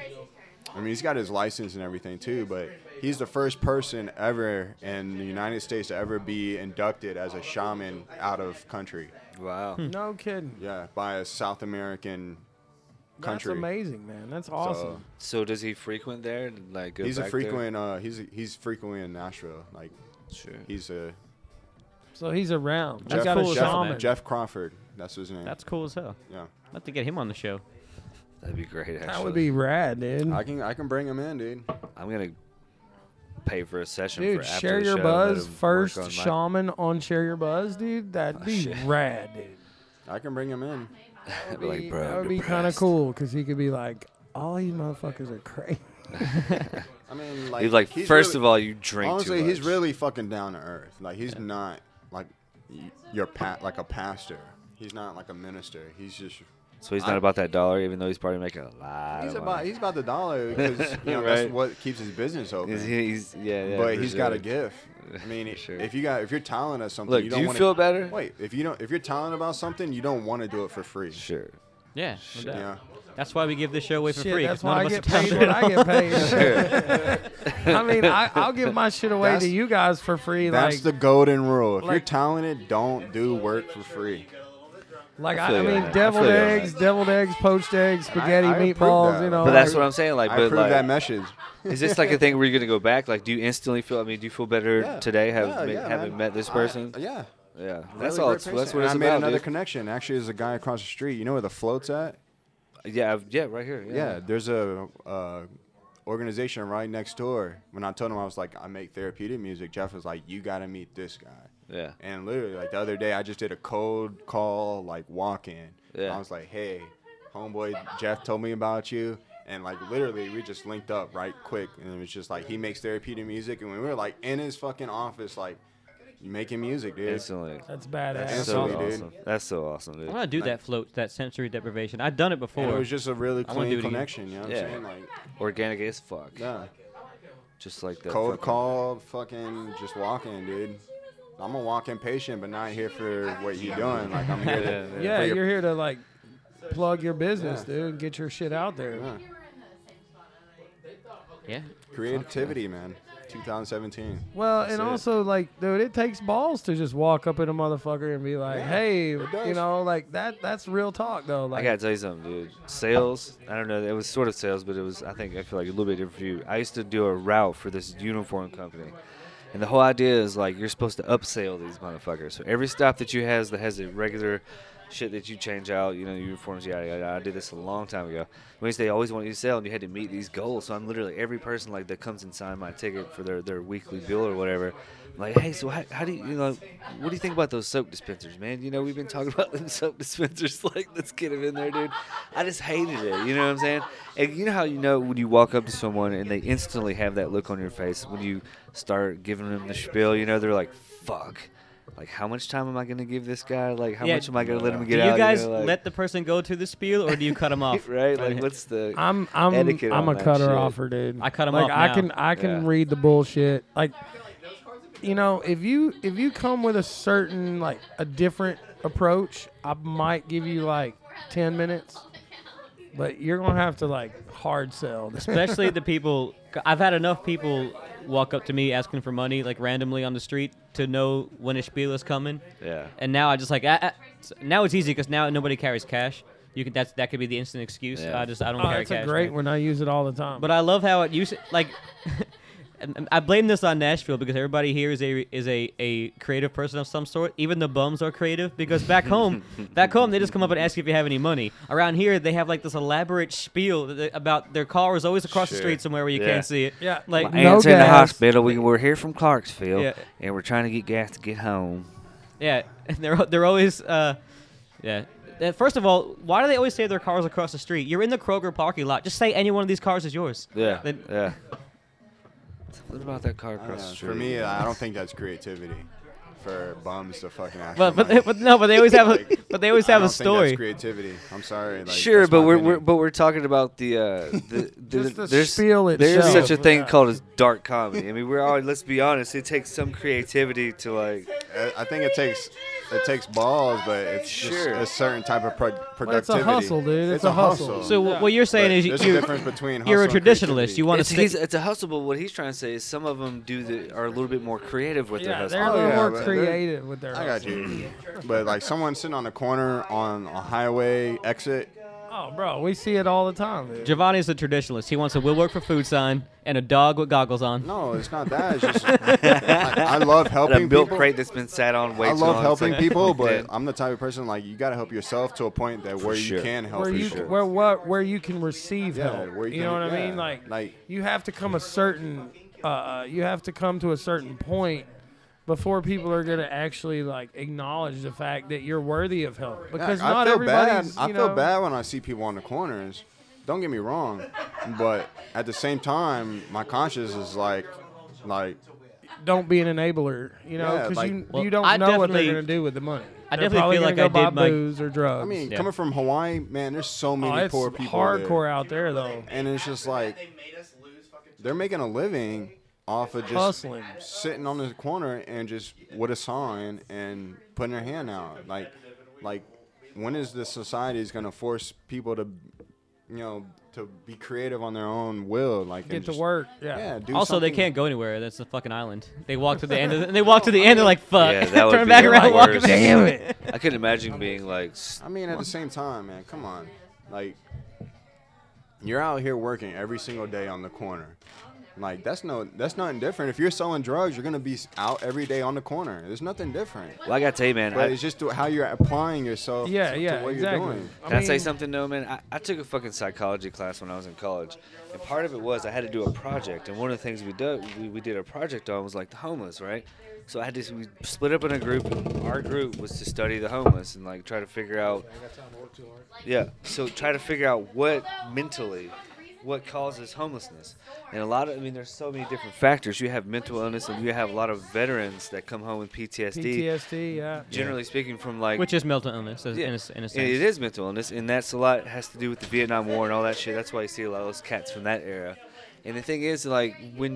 he's got his license and everything too, but he's the first person ever in the United States to ever be inducted as a shaman out of country. Wow. No kidding. Yeah, by a South American country. That's amazing, man. That's awesome. So does he frequent there? Like go He's a back there? frequent. He's frequently in Nashville. Like Sure. he's a So he's around. He's That's got cool a as hell, shaman. man. Jeff Crawford. That's his name. that's cool as hell. yeah. I'd like to get him on the show. That'd be great. Actually, That would be rad, dude. I can bring him in, dude. I'm gonna pay for a session Dude, for after Share the Your show, Buzz, let him work first on my- shaman on Share Your Buzz, dude. That'd be shit. rad, dude. I can bring him in. I'd be like, bro, that I'm would be kind of depressed. cool because he could be like, all these motherfuckers are crazy. I mean, like He's like, he's first really- of all, you drink honestly, too much. he's really fucking down to earth. Like he's not like like a pastor. He's not like a minister. He's just So he's not about that dollar, even though he's probably making a lot. he's of about money. he's about the dollar because Right. that's what keeps his business open. Yeah, but for he's got a sure. gift. I mean, For sure. if you're talented at something, Look, you do don't you wanna, feel better? Wait, if you're talented about something, you don't want to do it for free. Sure. Yeah, no doubt. Yeah. That's why we give this show away for Shit, free. that's 'cause none why I of us get are paid talented what at all. I get paid. I mean, I'll give my shit away That's- to you guys for free. That's Like, the golden rule. If you're like- talented, don't do work for free. I feel you on mean, that. I deviled feel you on eggs, poached eggs, spaghetti, I approve meatballs. that. You know, But that's like- what I'm saying. Like, I but approve like, that message. is this like a thing where you're gonna go back? Like, do you instantly feel? I mean, do you feel better Yeah. today? Yeah, Having man. met this person? Yeah. Yeah, Really that's all. great It's, person. that's what And it's I made about. another dude. connection. Actually, there's a guy across the street. You know where the float's at? Yeah, right here. Yeah, there's a organization right next door. When I told him I was like, I make therapeutic music, Jeff was like, you got to meet this guy. Yeah. And literally, like the other day, I just did a cold call, like walk-in. Yeah. I was like, hey, homeboy, Jeff told me about you. And like literally, we just linked up right quick. And it was just like, he makes therapeutic music. And we were like in his fucking office, like, making music, dude. Instantly. That's badass. That's so Instantly, dude. awesome. That's so awesome, I dude. want to do that float, that sensory deprivation. I've done it before. And it was just a really I wanna do clean it again. connection, you know what Yeah. I'm saying? Like, Organic as fuck. yeah. Just like that. Cold fucking- call, fucking just walking, dude. I'm a walk-in patient, but not here for what you're doing. Like, I'm here to. Yeah, for your- you're here to like plug your business, dude, and get your shit out there. yeah. Yeah. Creativity, man. 2017. Well, That's and it. also like, dude, it takes balls to just walk up in a motherfucker and be like, Yeah, "Hey," it does. you know, like that's real talk though. I Like, gotta tell you something, dude. Sales, I don't know, it was sort of sales, but it was, I feel like a little bit different for you. I used to do a route for this uniform company. And the whole idea is like you're supposed to upsell these motherfuckers. So every stop that you has that has a regular shit that you change out, you know, uniforms, yada yada. I did this a long time ago. When they always wanted you to sell, and you had to meet these goals. So I'm literally every person like that comes and sign my ticket for their weekly bill or whatever. I'm like, hey, so how do you know? What do you think about those soap dispensers, man? You know, we've been talking about them soap dispensers. Like, let's get them in there, dude. I just hated it. You know what I'm saying? And you know how you know when you walk up to someone and they instantly have that look on your face when you start giving them the spiel. You know, they're like, fuck. Like, how much time am I going to give this guy? Like, how Yeah. much am I going to let him Do get you out? guys know, like, let the person go to the spiel, or do you cut them off? right? Like, what's the I'm etiquette I'm on a that cutter shit? offer, dude. I cut 'em like, off I now. can Yeah. read the bullshit. Like, you know, if you come with a certain like a different approach, I might give you like 10 minutes, but you're gonna have to like hard sell. Especially the people. I've had enough people walk up to me asking for money, like randomly on the street, to know when a spiel is coming. Yeah. And now I just like now it's easy because now nobody carries cash. You can that could be the instant excuse. Yeah. I don't Oh, carry that's cash. a great man. one. I use it all the time. But I love how it used like. And I blame this on Nashville because everybody here is a creative person of some sort. Even the bums are creative because back home they just come up and ask you if you have any money. Around here they have like this elaborate spiel about their car is always across the Sure. street somewhere where you Yeah. can't see it. Yeah. like My No aunt's in the gas. hospital. We're here from Clarksville, Yeah. and we're trying to get gas to get home. yeah, and they're always yeah. First of all, why do they always say their cars across the street? You're in the Kroger parking lot. Just say any one of these cars is yours. Yeah, Then- yeah. What about that car I don't across know. the street? For me, I don't think that's creativity. For bums to fucking ask. But for money. but they always have a Like, but they always I have don't a think story. That's creativity. I'm sorry. Like, Sure, that's but my opinion. we're talking about the Just the there's spiel there's itself. such a thing Yeah. called as dark comedy. I mean, we're all, let's be honest, it takes some creativity to like. I think it takes balls, but it's Sure. just a certain type of productivity. But it's a hustle, dude. It's a hustle. So Yeah. what you're saying But is there's a you're difference between you're a hustle and traditionalist. creativity. You want to stick. It's a hustle, but what he's trying to say is some of them are a little bit more creative with their Yeah, hustle. they're a Oh, little yeah, more but creative with their I got you. But like someone sitting on the corner on a highway exit. Oh, bro, we see it all the time, dude. Giovanni's a traditionalist. He wants a "Will work for food" sign and a dog with goggles on. No, it's not that. It's just I love And a helping milk people. crate that's been sat on way I too love long. helping It's like, people, but dead. I'm the type of person like you got to help yourself to a point that where sure. you can help where you people. where you can receive Yeah, help. where You you know can- what I yeah, mean? Like like- you have to come you have to come to a certain point before people are gonna actually like acknowledge the fact that you're worthy of help. Because I not feel bad. everybody's. I you feel know, bad when I see people on the corners. Don't get me wrong, but at the same time, my conscience is like, Don't be an enabler. You know, Yeah, because like- Well, you don't I know what they're definitely- gonna do with the money. I They're definitely probably feel gonna like go I buy did my- booze or drugs. I mean, Yeah. coming from Hawaii, man, there's so many it's poor people hardcore there. out there though. And it's just like they're making a living off of just Hustling. sitting on the corner and just with a sign and putting their hand out. Like when is the society going to force people to, to be creative on their own will? Like and Get to just- work. Yeah. Do Also, they something. can't go anywhere. That's a fucking island. They walk to the end. They walk to the end. They're like, "Fuck." Yeah, that would Turn be back the around, walk worst. back. Damn it. I could imagine being like, I mean, at the same time, man, come on. Like, you're out here working every single day on the corner. Like that's nothing different. If you're selling drugs, you're gonna be out every day on the corner. There's nothing different. Well, I gotta tell you, man. But it's just how you're applying yourself Yeah, to yeah, what exactly. you're doing. Can I say something though, man? I took a fucking psychology class when I was in college, and part of it was I had to do a project, and one of the things we did a project on was like the homeless, right? So we split up in a group, and our group was to study the homeless and like try to figure out. Yeah. So try to figure out what causes homelessness. And there's so many different factors. You have mental illness, and you have a lot of veterans that come home with PTSD. PTSD, yeah. Generally speaking, from like Which is mental illness in a sense. it is mental illness, and that's a lot has to do with the Vietnam War and all that shit. That's why you see a lot of those cats from that era. And the thing is, like,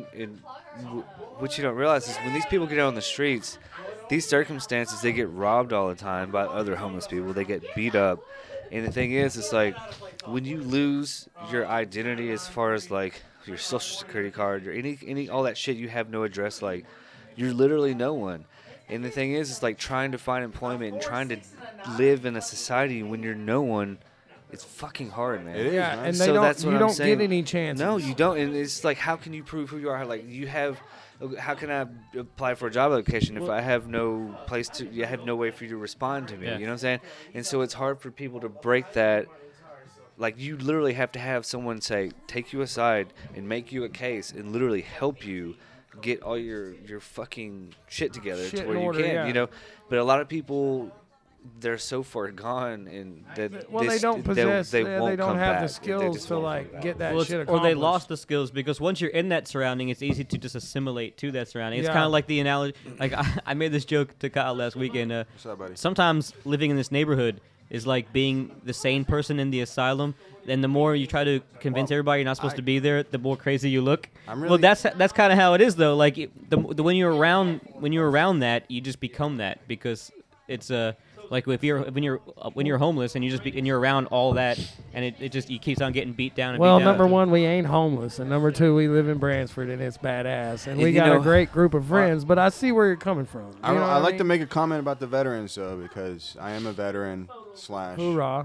what you don't realize is when these people get out on the streets, these circumstances, they get robbed all the time by other homeless people. They get beat up. And the thing is, it's like when you lose your identity as far as like your social security card or any all that shit, you have no address. Like you're literally no one. And the thing is, it's like trying to find employment and trying to live in a society when you're no one. It's fucking hard, man. It is, Yeah, man. and So they that's don't. what You I'm don't saying. get any chances. No, you don't. And it's like, how can you prove who you are? Like, how can I apply for a job application if I have no place I have no way for you to respond to me? Yeah. You know what I'm saying? And so it's hard for people to break that. Like, you literally have to have someone take you aside and make you a case and literally help you get all your fucking shit together Shit to where in you order, can, yeah. you know? But a lot of people, they're so far gone and that Well, they don't possess. they They won't don't come have back. the They skills just to won't like come back. get that Well, shit or accomplished. they lost the skills because once you're in that surrounding, it's easy to just assimilate to that surrounding. It's Yeah. kind of like the analogy. Like I made this joke to Kyle last weekend. What's up, buddy? Sometimes living in this neighborhood is like being the sane person in the asylum. And the more you try to convince everybody you're not supposed to be there, the more crazy you look. Well, that's kind of how it is though. Like when you're around that, you just become that because it's like when you're homeless and and you're around all that and it just you keeps on getting beat down. And Well, beat down. number one, we ain't homeless, and number two, we live in Bransford, and it's badass, and And we you got know- a great group of friends. But I see where you're coming from. I You know what I'd like mean? to make a comment about the veterans though, because I am a veteran / Hoorah!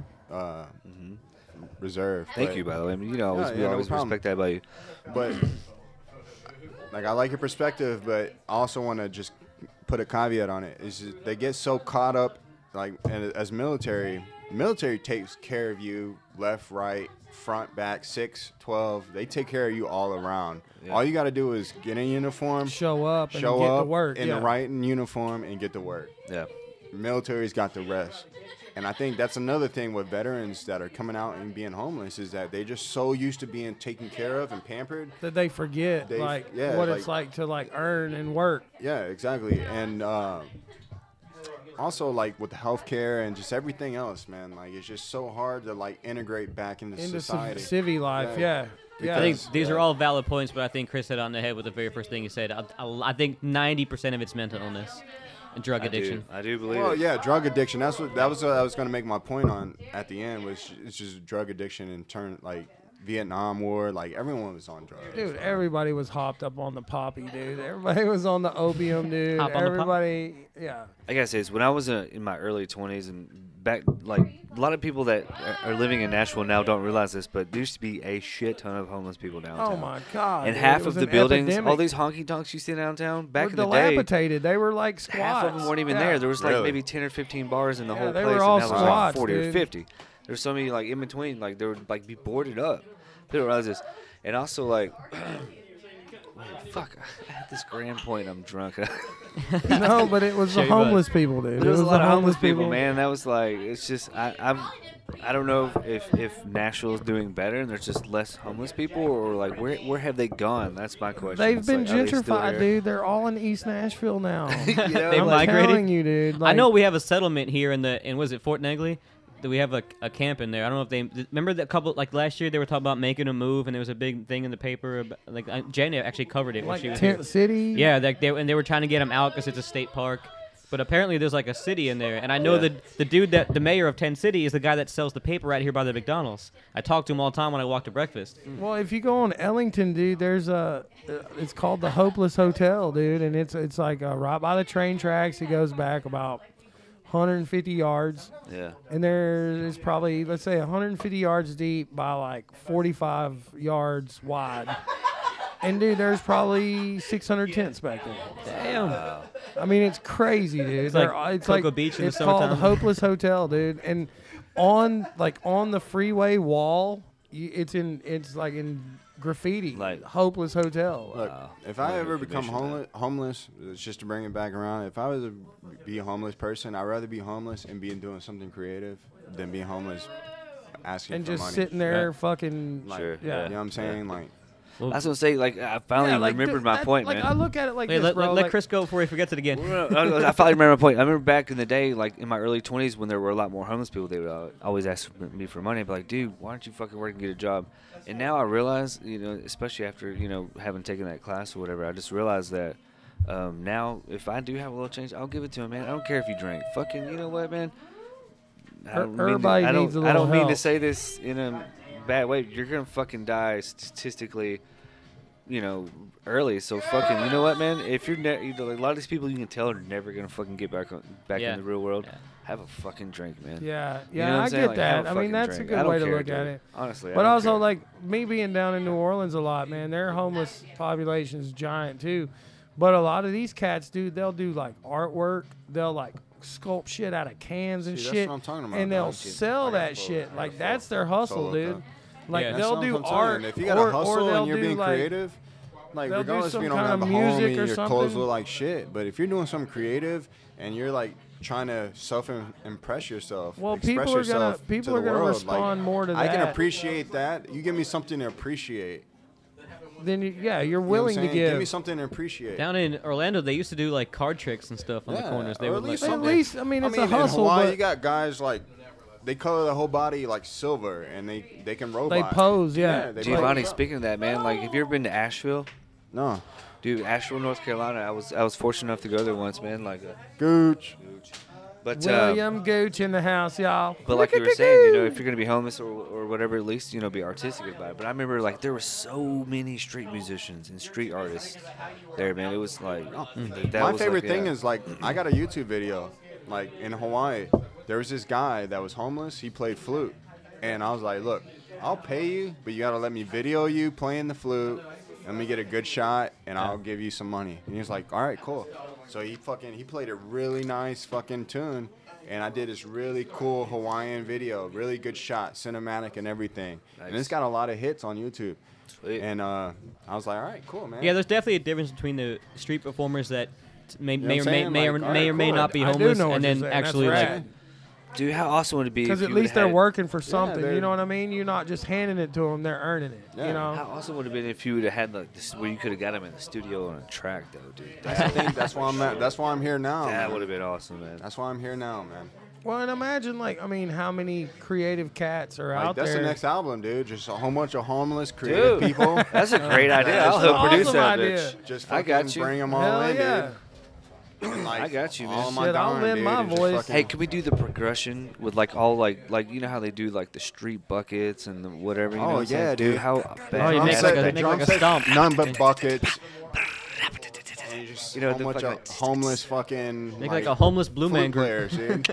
reserve. Thank but- you, by the way. I mean, you know, Yeah, we no always problem. respect that about you. But like, I like your perspective, but I also want to just put a caveat on it. Is that they get so caught up, like, and as military takes care of you left, right, front, back, 6, 12. They take care of you all around. Yeah. All you got to do is get in uniform, Show up and show get up to work. in yeah. the right uniform, and get to work. Yeah. Military's got the rest. And I think that's another thing with veterans that are coming out and being homeless is that they just so used to being taken care of and pampered. That they forget They- like yeah, what like- it's like to like earn and work. Yeah, exactly. And also like with the healthcare and just everything else, man. Like it's just so hard to like integrate back into society. Civvy life. Yeah. Yeah. I think Yes, these yeah. are all valid points, but I think Chris hit on the head with the very first thing he said. I think 90% of it's mental illness and drug addiction. I do believe Well, it. yeah, drug addiction. That was what I was going to make my point on at the end. Was it's just drug addiction in turn, like Vietnam War. Like everyone was on drugs. Dude, everybody was hopped up on the poppy, dude. Everybody was on the opium, dude. Hop on the pop- Everybody, yeah. I gotta say this: when I was in my early 20s and back, like a lot of people that are living in Nashville now don't realize this, but there used to be a shit ton of homeless people downtown. Oh my God. And dude, half it of was the an buildings, epidemic. all these honky tonks you see downtown, back Were in the day, dilapidated. They were like squats. half of them weren't even Yeah. there. There was like Really? maybe 10 or 15 bars in the Yeah, whole they place, were all and now there's like squats, 40 or dude. 50. There's so many like in between, like they would like be boarded up. People don't realize this, and also like. Wait, fuck! I had this grand point. I'm drunk. No, but it was Show the your butt. homeless people, dude. There was a the lot of homeless people, man. That was like, it's just, I don't know if Nashville's doing better and there's just less homeless people, or like where have they gone? That's my question. They've It's been like, are they still gentrified, there? dude. They're all in East Nashville now. You know, They I'm migrated? telling you, dude. I Like, know we have a settlement here in was it Fort Negley? That we have a camp in there. I don't know if they remember that couple like last year they were talking about making a move and there was a big thing in the paper about, like Jenny actually covered it when like she was here. Tent City. Yeah, they were trying to get him out because it's a state park. But apparently there's like a city in there, and I know Yeah. the dude that the mayor of 10 City is the guy that sells the paper right here by the McDonald's. I talk to him all the time when I walk to breakfast. Well, if you go on Ellington, dude, there's it's called the Hopeless Hotel, dude, and it's like right by the train tracks. It goes back about 150 yards, Yeah. and there's probably, let's say, 150 yards deep by like 45 yards wide. And dude, there's probably 600 tents back there. Damn. I mean, it's crazy, dude. It's like It's Cocoa Beach in the it's called summertime. Hopeless Hotel, dude. And on the freeway wall, it's like in graffiti, Like- Hopeless Hotel. Look, if I ever become homeless, it's just to bring it back around. If I was to be a homeless person, I'd rather be homeless and be doing something creative than being homeless asking and for just money. sitting there, Right. fucking, Like, Sure. yeah. You know what I'm saying? Like, I was gonna say, like, I finally Yeah, like, remembered dude, my that- point, like, man. I look at it like Wait, this, bro. let like, Chris go before he forgets it again. I finally remember my point. I remember back in the day, like in my early 20s, when there were a lot more homeless people, they would always ask me for money. I'd be like, dude, why don't you fucking work and get a job? And now I realize, you know, especially after, you know, having taken that class or whatever, I just realized that now if I do have a little change, I'll give it to him, man. I don't care if you drink. Fucking, you know what, man? Everybody needs a I little don't mean to help. say this in a bad way. You're gonna fucking die statistically, you know, early. So fucking, you know what, man? If you're a lot of these people you can tell are never gonna fucking get back Yeah. in the real world. Yeah. Have a fucking drink, man. yeah, You know what I I'm saying? get Like, have that. a I mean, fucking that's drink. a I good don't way to care, look at dude. it. Honestly, I But don't also, care. like, me being down in New Orleans a lot, man, their homeless population's giant too. But a lot of these cats, dude, they'll do like artwork. They'll like sculpt shit out of cans and See, that's shit, what I'm talking about, and they'll dog. sell that shit. Like that's their hustle, Solo dude. cup. Like Yeah. that's they'll what do I'm telling art, you. If you got or, a hustle or they'll and you're do being like, creative, like they'll do regardless if some you don't kind have of a home music and or your clothes something. look like shit, but if you're doing something creative and you're like trying to self-impress yourself, Well, express people are gonna yourself people to are the gonna world, respond like, more to I can that. appreciate that. You give me something to appreciate. Then yeah, you're You know what I'm willing to saying? give. Give me something to appreciate. Down in Orlando, they used to do like card tricks and stuff on the Yeah, corners. They or would at like, least At something. least, I mean, it's a in hustle, Hawaii, but you got guys like they color the whole body like silver, and they can they robot. pose. Yeah, they Giovanni, pose. speaking of that, man, like, have you ever been to Asheville? No, Dude, Asheville, North Carolina. I was fortunate enough to go there once, man. Like, Gooch. but William Gooch in the house, y'all. But like you were saying, you know, if you're gonna be homeless or whatever, at least, you know, be artistic about it. But I remember, like, there were so many street musicians and street artists there, man. It was like that My was favorite like, thing yeah. is like I got a YouTube video, like in Hawaii. There was this guy that was homeless. He played flute, and I was like, "Look, I'll pay you, but you gotta let me video you playing the flute. Let me get a good shot, and I'll give you some money." And he was like, "All right, cool." So he played a really nice fucking tune, and I did this really cool Hawaiian video, really good shot, cinematic and everything. And Nice. it's got a lot of hits on YouTube. Sweet. And I was like, "All right, cool, man." yeah, there's definitely a difference between the street performers that may, know may, or what I'm may, saying? may, or, Like, may alright, or may cool. not be I do homeless, know what and you're then saying. actually That's like rad. Dude, how awesome would it be? Because if at you least would've they're had- working for something. they're- You know what I mean? You're not just handing it to them; they're earning it. Yeah. You know. How awesome would it have been if you would have had like this, where you could have got them in the studio on a track, though, dude. I think that's why I'm at. That's why I'm here now. That man. would have been awesome, man. That's why I'm here now, man. Well, and imagine, like, I mean, how many creative cats are Like, out that's there? the next album, dude. Just a whole bunch of homeless creative Dude, people. that's a great idea. I'll That's help an produce awesome that idea. bitch. Just I got fucking you. bring them all Hell in, yeah. dude. And, like, I got you, man. all on my Shit, I'll dime, lend dude, my and just voice. fucking- Hey, can we do the progression with like all like you know how they do like the street buckets and the whatever? You know Oh, what I'm saying? yeah, dude. How Oh, you badass make is like a- that? make like a stomp. None but buckets. And you just You know, a the whole bunch fucking, of homeless fucking make like a homeless blue man flute group. players, dude.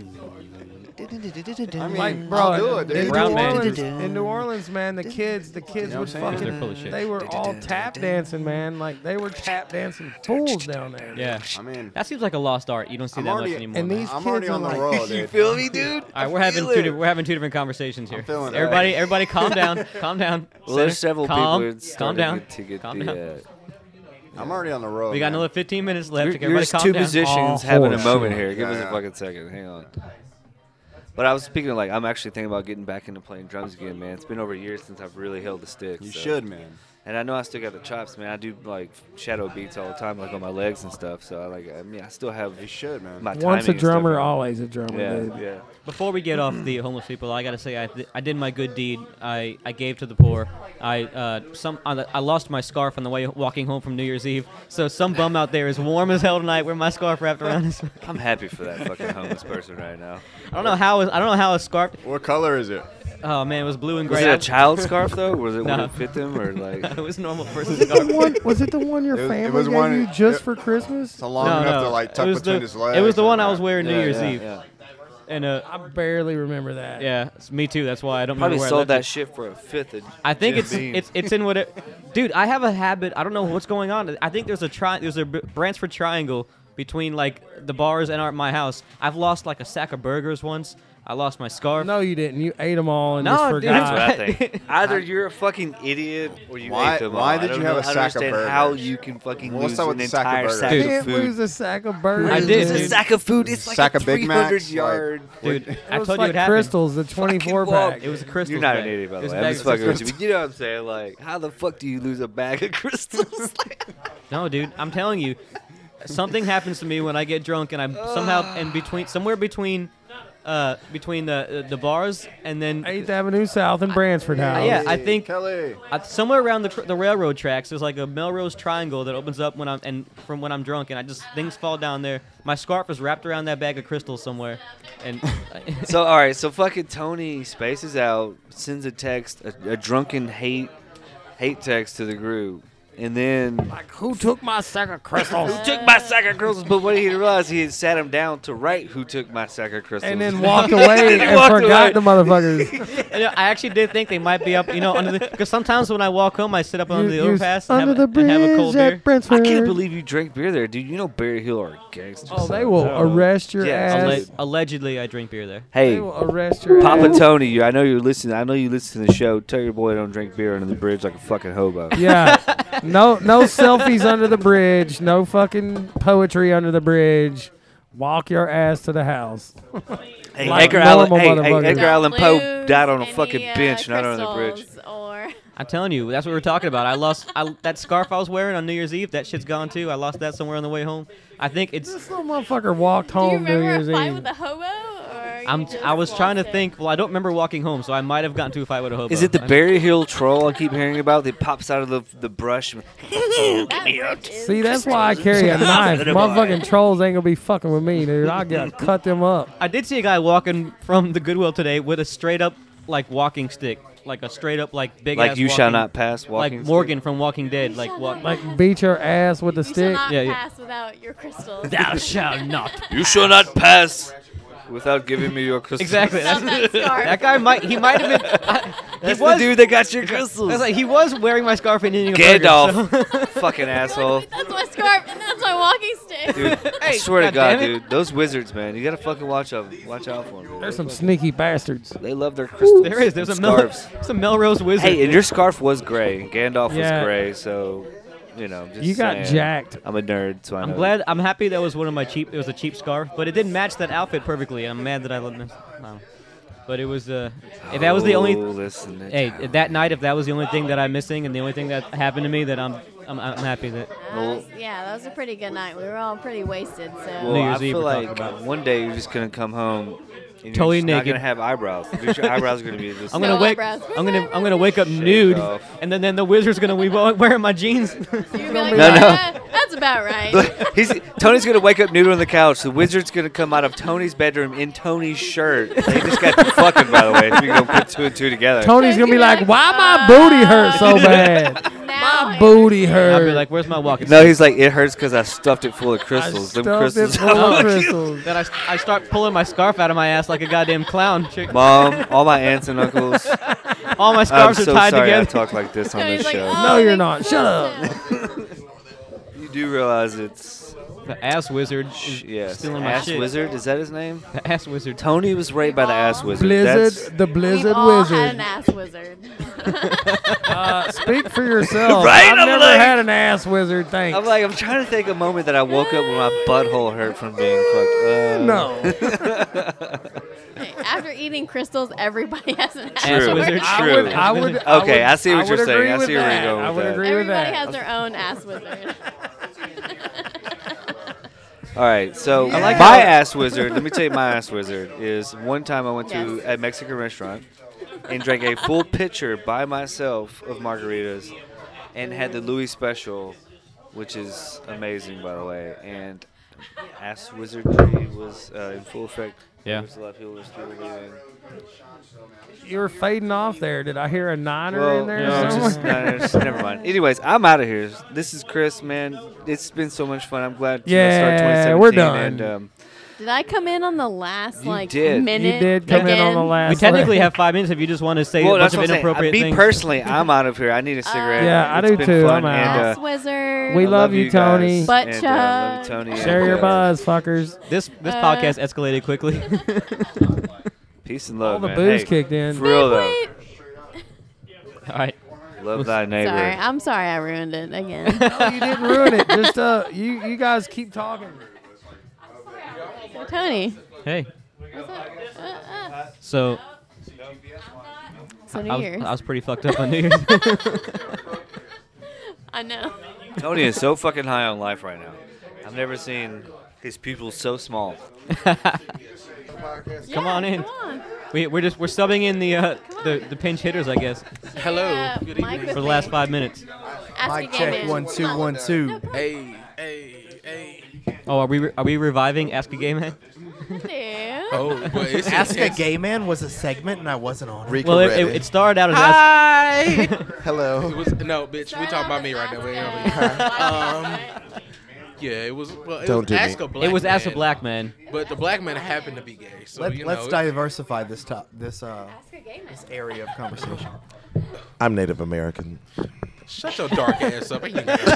I mean, Like, bro, I'll do it, dude. in New Brown man. Orleans, in New Orleans, man, the kids know would what I'm saying? fucking, They're full of shit. they were all tap dancing, man. Like, they were tap dancing fools down there. Yeah, I mean, that seems like a lost art. You don't see I'm that much already- anymore. And man. these I'm kids already are on the like, road, dude. Feel me, dude? All right, we're having two different conversations here. I'm feeling it. Everybody, calm down, calm down. Well, there's Center. several calm, people who calm down. to get Calm the. down. I'm already on the road. We got man. another 15 minutes left. You're Everybody just calm two down. musicians Oh, having a horseshit. moment here. Give us Yeah. a fucking second. Hang on. But I was speaking of, like, I'm actually thinking about getting back into playing drums again, man. It's been over years since I've really held the stick. You so. should, man. And I know I still got the chops, man. I do like shadow beats all the time, like on my legs and stuff. So I still have You should, man. my once timing a and stuff drummer, right. always a drummer, Yeah, dude. yeah. Before we get off the homeless people, I gotta say I did my good deed. I gave to the poor. I lost my scarf on the way walking home from New Year's Eve. So some bum out there is warm as hell tonight with my scarf wrapped around his. I'm happy for that fucking homeless person right now. I don't know how a scarf. What color is it? Oh man, it was blue and Was gray. it a child scarf though? Was it No. would it fit them or like? It was a normal person Was scarf. it the one your It was- it family was gave one- you just it- for Christmas? So long No, enough no. to like It tuck was between the- his legs. It was the one and I was that. wearing New Yeah, Year's yeah, Eve. yeah. and I barely remember that. yeah, it's me too. That's why I don't Probably remember where I sold left that it. shit for a fifth. Of I think Jim it's Beam. it's in what it. Dude, I have a habit. I don't know what's going on. I think there's a Bransford Triangle between like the bars and my house. I've lost like a sack of burgers once. I lost my scarf. No, you didn't. You ate them all and No, just dude, forgot. That's what I think. Either you're a fucking idiot or you Why- ate them why all. did I don't you have know- a I don't sack of understand how burgers? you can fucking What's lose up an with the sack of entire burgers? sack You of can't food. lose a sack of burgers. I did, It's a dude. sack of food. It's like Sack a of Big 300 Macs, yard. Dude, It I was told like you what happened. Crystals, the 24 Fucking pack. It was a crystal. You're not bag. an idiot, by It the was way. a I'm bag just of fucking with you. crystals. But you know what I'm saying? Like, how the fuck do you lose a bag of crystals? No, dude, I'm telling you, something happens to me when I get drunk, and I'm somehow somewhere between the bars, and then 8th Avenue South in Bransford House. yeah, I think Kelly. somewhere around the railroad tracks, there's like a Melrose Triangle that opens up when I'm drunk, and things fall down there. My scarf is wrapped around that bag of crystals somewhere, and So, all right. So, fucking Tony spaces out, sends a text, a drunken hate text to the group. And then Like, who took my sack of crystals? took my sack of crystals. But what he didn't realize, he had sat him down to write who took my sack of crystals. And then walked away and walked forgot away. the motherfuckers. And, I actually did think they might be up, under because sometimes when I walk home, I sit up under the You was overpass and under have, the and have a cold bridge beer. at Bransford. I can't believe you drank beer there, dude. You know Barry Hill are gangsters. Oh, they will arrest your Yeah, ass. Allegedly, I drink beer there. Hey, They will arrest your Papa ass. Tony, I know you listen. I know you listen to the show. Tell your boy don't drink beer under the bridge like a fucking hobo. Yeah. No selfies under the bridge. No fucking poetry under the bridge. Walk your ass to the house. Hey, Like Edgar Allan. normal Hey, motherfuckers. Edgar Don't Allan Poe lose died on a any, fucking bench, not on the bridge. crystals Or I'm telling you, that's what we were talking about. I lost that scarf I was wearing on New Year's Eve. That shit's gone too. I lost that somewhere on the way home. I think it's. This little motherfucker walked do you home New remember Year's a fight Eve. with a hobo? Or I was trying to think. Well, I don't remember walking home, so I might have gotten to a fight with a hobo. Is it the Barry Hill troll I keep hearing about that pops out of the brush? See, that's why I carry a knife. Motherfucking trolls ain't gonna be fucking with me, dude. I gotta cut them up. I did see a guy walking from the Goodwill today with a straight up like walking stick, like a straight up like big Like ass you walking, shall not pass. like Walking Morgan from Walking Dead, like walk. Like beat your ass with a You shall stick. not Yeah, yeah. pass without your crystals. Thou shalt not. You shall not pass without giving me your crystals. Exactly. Without that scarf. That guy might have been. That's he was. the dude that got your crystals. I was like, he was wearing my scarf and eating a burger. Gandalf. Fucking asshole. That's my scarf and that's my walking stick. Dude, I Hey, swear to God God, damn it. dude, those wizards, man, you gotta fucking watch out for them. Dude. There's some sneaky bastards. They love their crystals. There is. There's a scarves. Melrose wizard. Hey, and your scarf was gray. Gandalf Yeah. was gray, so just You got saying. jacked. I'm a nerd, so I know. I'm happy that was one of my cheap. It was a cheap scarf, but it didn't match that outfit perfectly. I'm mad that I let no. But it was if that was the only. Listen, Hey, that night, if that was the only thing that I'm missing and the only thing that happened to me, that I'm happy that. That was a pretty good night. We were all pretty wasted. So well, New Year's I Eve feel we're talking like about. one day you're just gonna come home. And Totally you're just not naked. gonna have eyebrows. Your eyebrows are gonna be this. I'm gonna No wake. eyebrows. I'm gonna wake up nude, off. and then the wizard's gonna be wearing my jeans. you're gonna be be like, like- No, no. "Yeah, that's about right. Tony's gonna wake up nude on the couch. The wizard's gonna come out of Tony's bedroom in Tony's shirt. They just got to fucking, by the way. If you go put two and two together. Tony's gonna be like, Like, why my booty hurt so bad? Now My I booty And I'll be hurt. like, "Where's my walking No, stick?" he's like, it hurts because I stuffed it full of crystals. Them Stuffed it crystals. full of crystals. Then I start pulling my scarf out of my ass like a goddamn clown. Chick. Mom, all my aunts and uncles. All my I'm scarves so are tied sorry I together. talk like this on And this he's like, show. "Oh, No, you're it not. makes Shut sense up. You do realize it's The ass wizard is yes, stealing my Ass shit. Wizard. Is that his name? The ass wizard. Tony was raped by the Ass Wizard. Blizzard, the We've Blizzard all Wizard. had an ass wizard. Speak for yourself. Right? I've I'm never like- had an ass wizard. Thanks. I'm trying to think a moment that I woke up when my butthole hurt from being fucked. No. Hey, after eating crystals, everybody has an ass True. wizard. True. Okay, I see what you're would saying. agree I with see where you're that. going with I would that. agree with Everybody that. has their own ass wizard. All right, so I like my how- ass wizard. Let me tell you, my ass wizard is one time I went to Yes. a Mexican restaurant and drank a full pitcher by myself of margaritas, and had the Louis Special, which is amazing, by the way. And ass wizardry was in full effect. Yeah. There was a lot of people who were still leaving. You were fading off there. Did I hear a niner Well, in there? no, somewhere? just never mind. Anyways, I'm out of here. This is Chris, man. It's been so much fun. I'm glad to start 2017. Yeah, we're done. And Did I come in on the last You did. minute? You did come in on the again? last. We technically have 5 minutes if you just want to say Well, a bunch that's of what I'm saying. inappropriate Me things. personally, I'm out of here. I need a cigarette. Yeah, I It's do been too. fun, I'm out. and, Ass wizard. We love you, Tony. guys, Butt and, chug. love you, Tony. Share and, your buzz, fuckers. This podcast escalated quickly. Peace and love, All the man. booze Hey, kicked in. For real though, Wait. All right. love thy neighbor. Sorry, I'm sorry I ruined it again. No, you didn't ruin it. Just you guys keep talking. Tony. Hey. What's up? So So New I Year's. was pretty fucked up on New Year's. I know. Tony is so fucking high on life right now. I've never seen his pupils so small. Come on in. Come on. We're subbing in the pinch hitters, I guess, Hello. Good Mike evening. with for the me. last 5 minutes. Ask Mic a gay check, man. 1 2 1 2. Hey, hey, hey. Oh, are we reviving Ask a Gay Man? Hello. Oh, but it's Ask a intense. Gay Man was a segment and I wasn't on it. Rika Well, Reddy. it started out as Ask. Hi. Hello. It was no, bitch. We talking about me right now. We ain't yeah, it was. Well, it Don't was do me. Ask a Black It was Ask a Man, Black Man. but the black man happened to be gay. So Let's diversify this Ask a gay man. area of conversation. I'm Native American. Shut your dark ass up.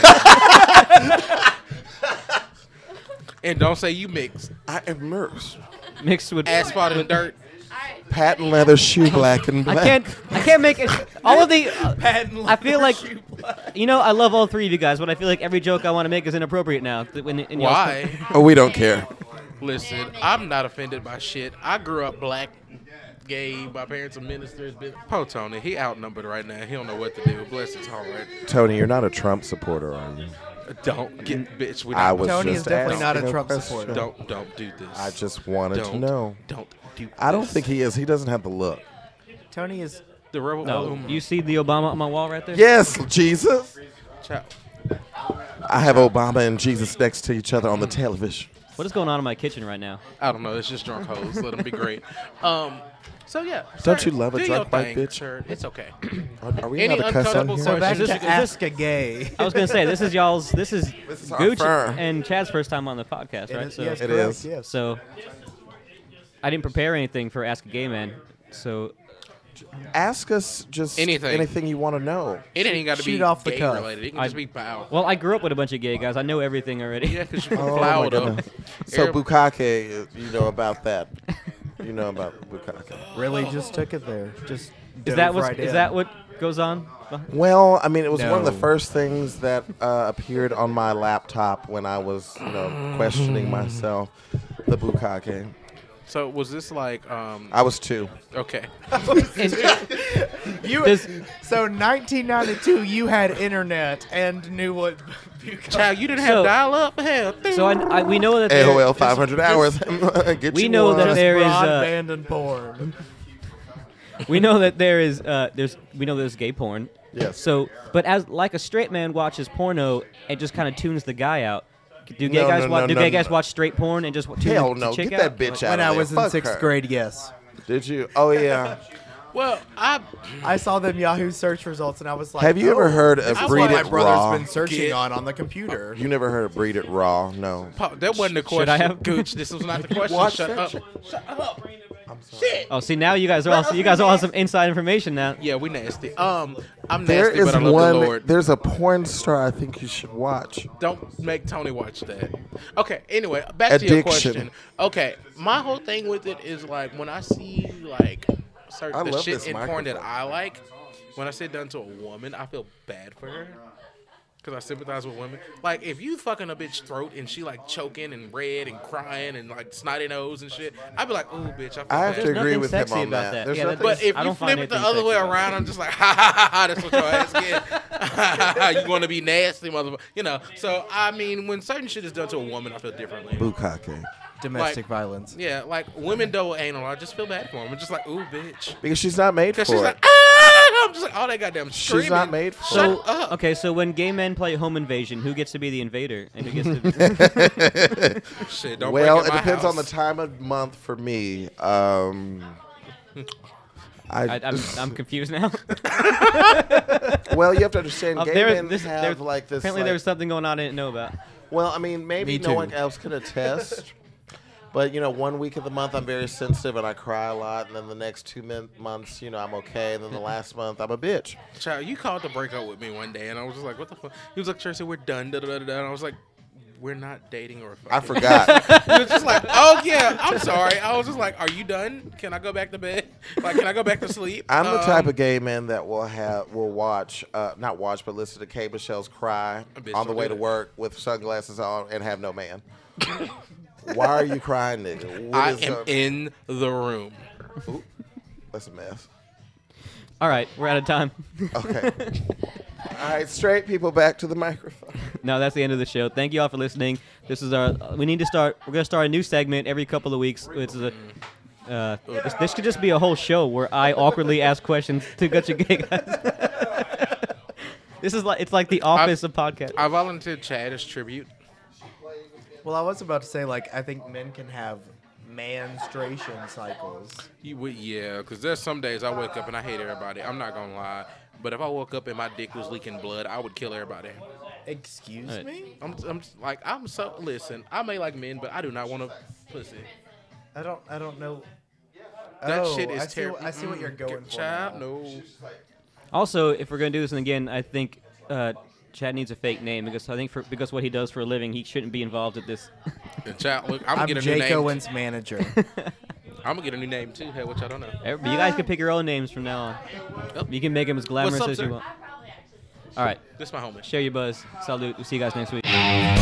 And don't say you mixed. I am Merce. Mixed with Asphalt and dirt. Patent leather shoe black and black. I can't make it. All of the. I feel like, I love all three of you guys, but I feel like every joke I want to make is inappropriate now. In y'all's- Why? Oh, we don't care. Listen, I'm not offended by shit. I grew up black, gay. My parents are ministers. Po Tony, he outnumbered right now. He don't know what to do. Bless his heart. Tony, you're not a Trump supporter, are you? Don't get bitch. We I not- was Tony just is definitely not a asking Trump question. supporter. Don't do this. I just wanted to Don't. know. Don't do. I don't this. think he is. He doesn't have the look. Tony is. the rebel. No, you see the Obama on my wall right there? Yes, Jesus. Child. I have Obama and Jesus next to each other on the television. What is going on in my kitchen right now? I don't know. It's just drunk hoes. Let them be great. So yeah. Don't sir, you love a do drunk your white thing, bitch? Sir. It's okay. Are we Any allowed to cuss on uncomfortable here? So back Is to this- Ask a Gay. I was gonna say this is y'all's. This is our Gooch fur. and Chad's first time on the podcast, right? So, yes, It correct, is. Yes. so I didn't prepare anything for Ask a Gay Man. So Ask us just Anything. you want to know. It ain't got to be Shoot off the gay cuff. related. It can just be foul. well, I grew up with a bunch of gay guys. I know everything already. Yeah, because you're Oh, my flowered up. goodness. So Bukake, you know about that. You know about Bukake. Really just took it there. Just Is dove that what right is in. that what goes on? Well, I mean, it was one of the No. first things that appeared on my laptop when I was, questioning myself. The Bukake. So was this like I was 2. okay? You, Does- so 1992, you had internet and knew what. Child, you didn't So- have dial up. Hell, So we know that there, AOL 500 hours. Get we you know that one. there is broadband and porn. we know that there is we know there's gay porn. Yes. So, but as like a straight man watches porno and just kind of tunes the guy out. Do gay No, guys no, watch? no, Do no, gay guys no. watch straight porn and just tune Hell the no. chick Get out? that bitch out When of I there. was in Fuck 6th her. grade, yes. Did you? Oh, yeah. well, I saw them Yahoo search results and I was like, Have you ever heard of That's Breed what my It brother's Raw? been searching Get- on the computer. You never heard of Breed It Raw? No. that wasn't the question. Should I have? Gooch, this was not the question. Watch Shut that up. shit. Shut up. Oh, see now you guys all have some inside information now. Yeah, we nasty. I'm There nasty, is but I love the one. Lord. There's a porn star I think you should watch. Don't make Tony watch that. Okay, anyway, back to your Addiction. question. Okay, my whole thing with it is like when I see like certain I the love shit this in porn that microphone. I like, when I see it done to a woman, I feel bad for her. Because I sympathize with women. Like, if you fucking a bitch throat and she, like, choking and red and crying and, like, snotty nose and shit, I'd be like, ooh, bitch, I feel I have bad. to agree nothing with him sexy on about that. that. There's Yeah, nothing. But if I you don't find flip it the anything other way sexy about around, I'm just like, ha ha ha ha, that's what your ass get. Ha ha ha, you want to be nasty, motherfucker. You know, so, I mean, when certain shit is done to a woman, I feel differently. Bukake. Domestic Like- violence. Yeah, like, women double anal, I just feel bad for them. I'm just like, ooh, bitch. Because she's not made for Because she's it. like, ah! I'm just like, all that goddamn screaming. She's not made for Shut it. up. Okay, so when gay men play home invasion, who gets to be the invader and who gets to? Shit, don't Well, break it in my depends on the house. time of month for me. I'm confused now. Well, you have to understand, gay There- men this- have there- like this. Apparently, like- there was something going on I didn't know about. Well, I mean, maybe Me no too. one else can attest, But, 1 week of the month, I'm very sensitive and I cry a lot. And then the next 2 months, I'm okay. And then the last month, I'm a bitch. Child, you called to break up with me one day, and I was just like, what the fuck? He was like, Tracy, we're done. Da, da, da, da. And I was like, we're not dating or fucking. I forgot. He was just like, oh, yeah, I'm sorry. I was just like, are you done? Can I go back to bed? Like, can I go back to sleep? I'm the type of gay man that will watch, not watch, but listen to K. Michelle's cry on the way to work with sunglasses on and have no man. Why are you crying, nigga? I am in the room. Ooh, that's a mess. All right, we're out of time. Okay. All right, straight people back to the microphone. No, that's the end of the show. Thank you all for listening. This is our. We need to start. We're gonna start a new segment every couple of weeks. It's a. This could just be a whole show where I awkwardly ask questions to Gotcha Gay guys. This is like it's the Office of podcast. I volunteered Chad as tribute. Well, I was about to say, I think men can have menstruation cycles. Yeah, because there's some days I wake up and I hate everybody. I'm not gonna lie. But if I woke up and my dick was leaking blood, I would kill everybody. Excuse me? Listen, I may like men, but I do not want a pussy. I don't know. That shit is terrible. I see what you're going for. Child, now. no. Also, if we're gonna do this again, I think Chad needs a fake name because what he does for a living, he shouldn't be involved at this. Child, look, I'm gonna get a Jake new name. Owen's manager. I'm gonna get a new name too, which I don't know. You guys can pick your own names from now on. You can make them as glamorous What's up, as you sir? want. All right. This is my homie. Share your buzz. Salute. We'll see you guys next week.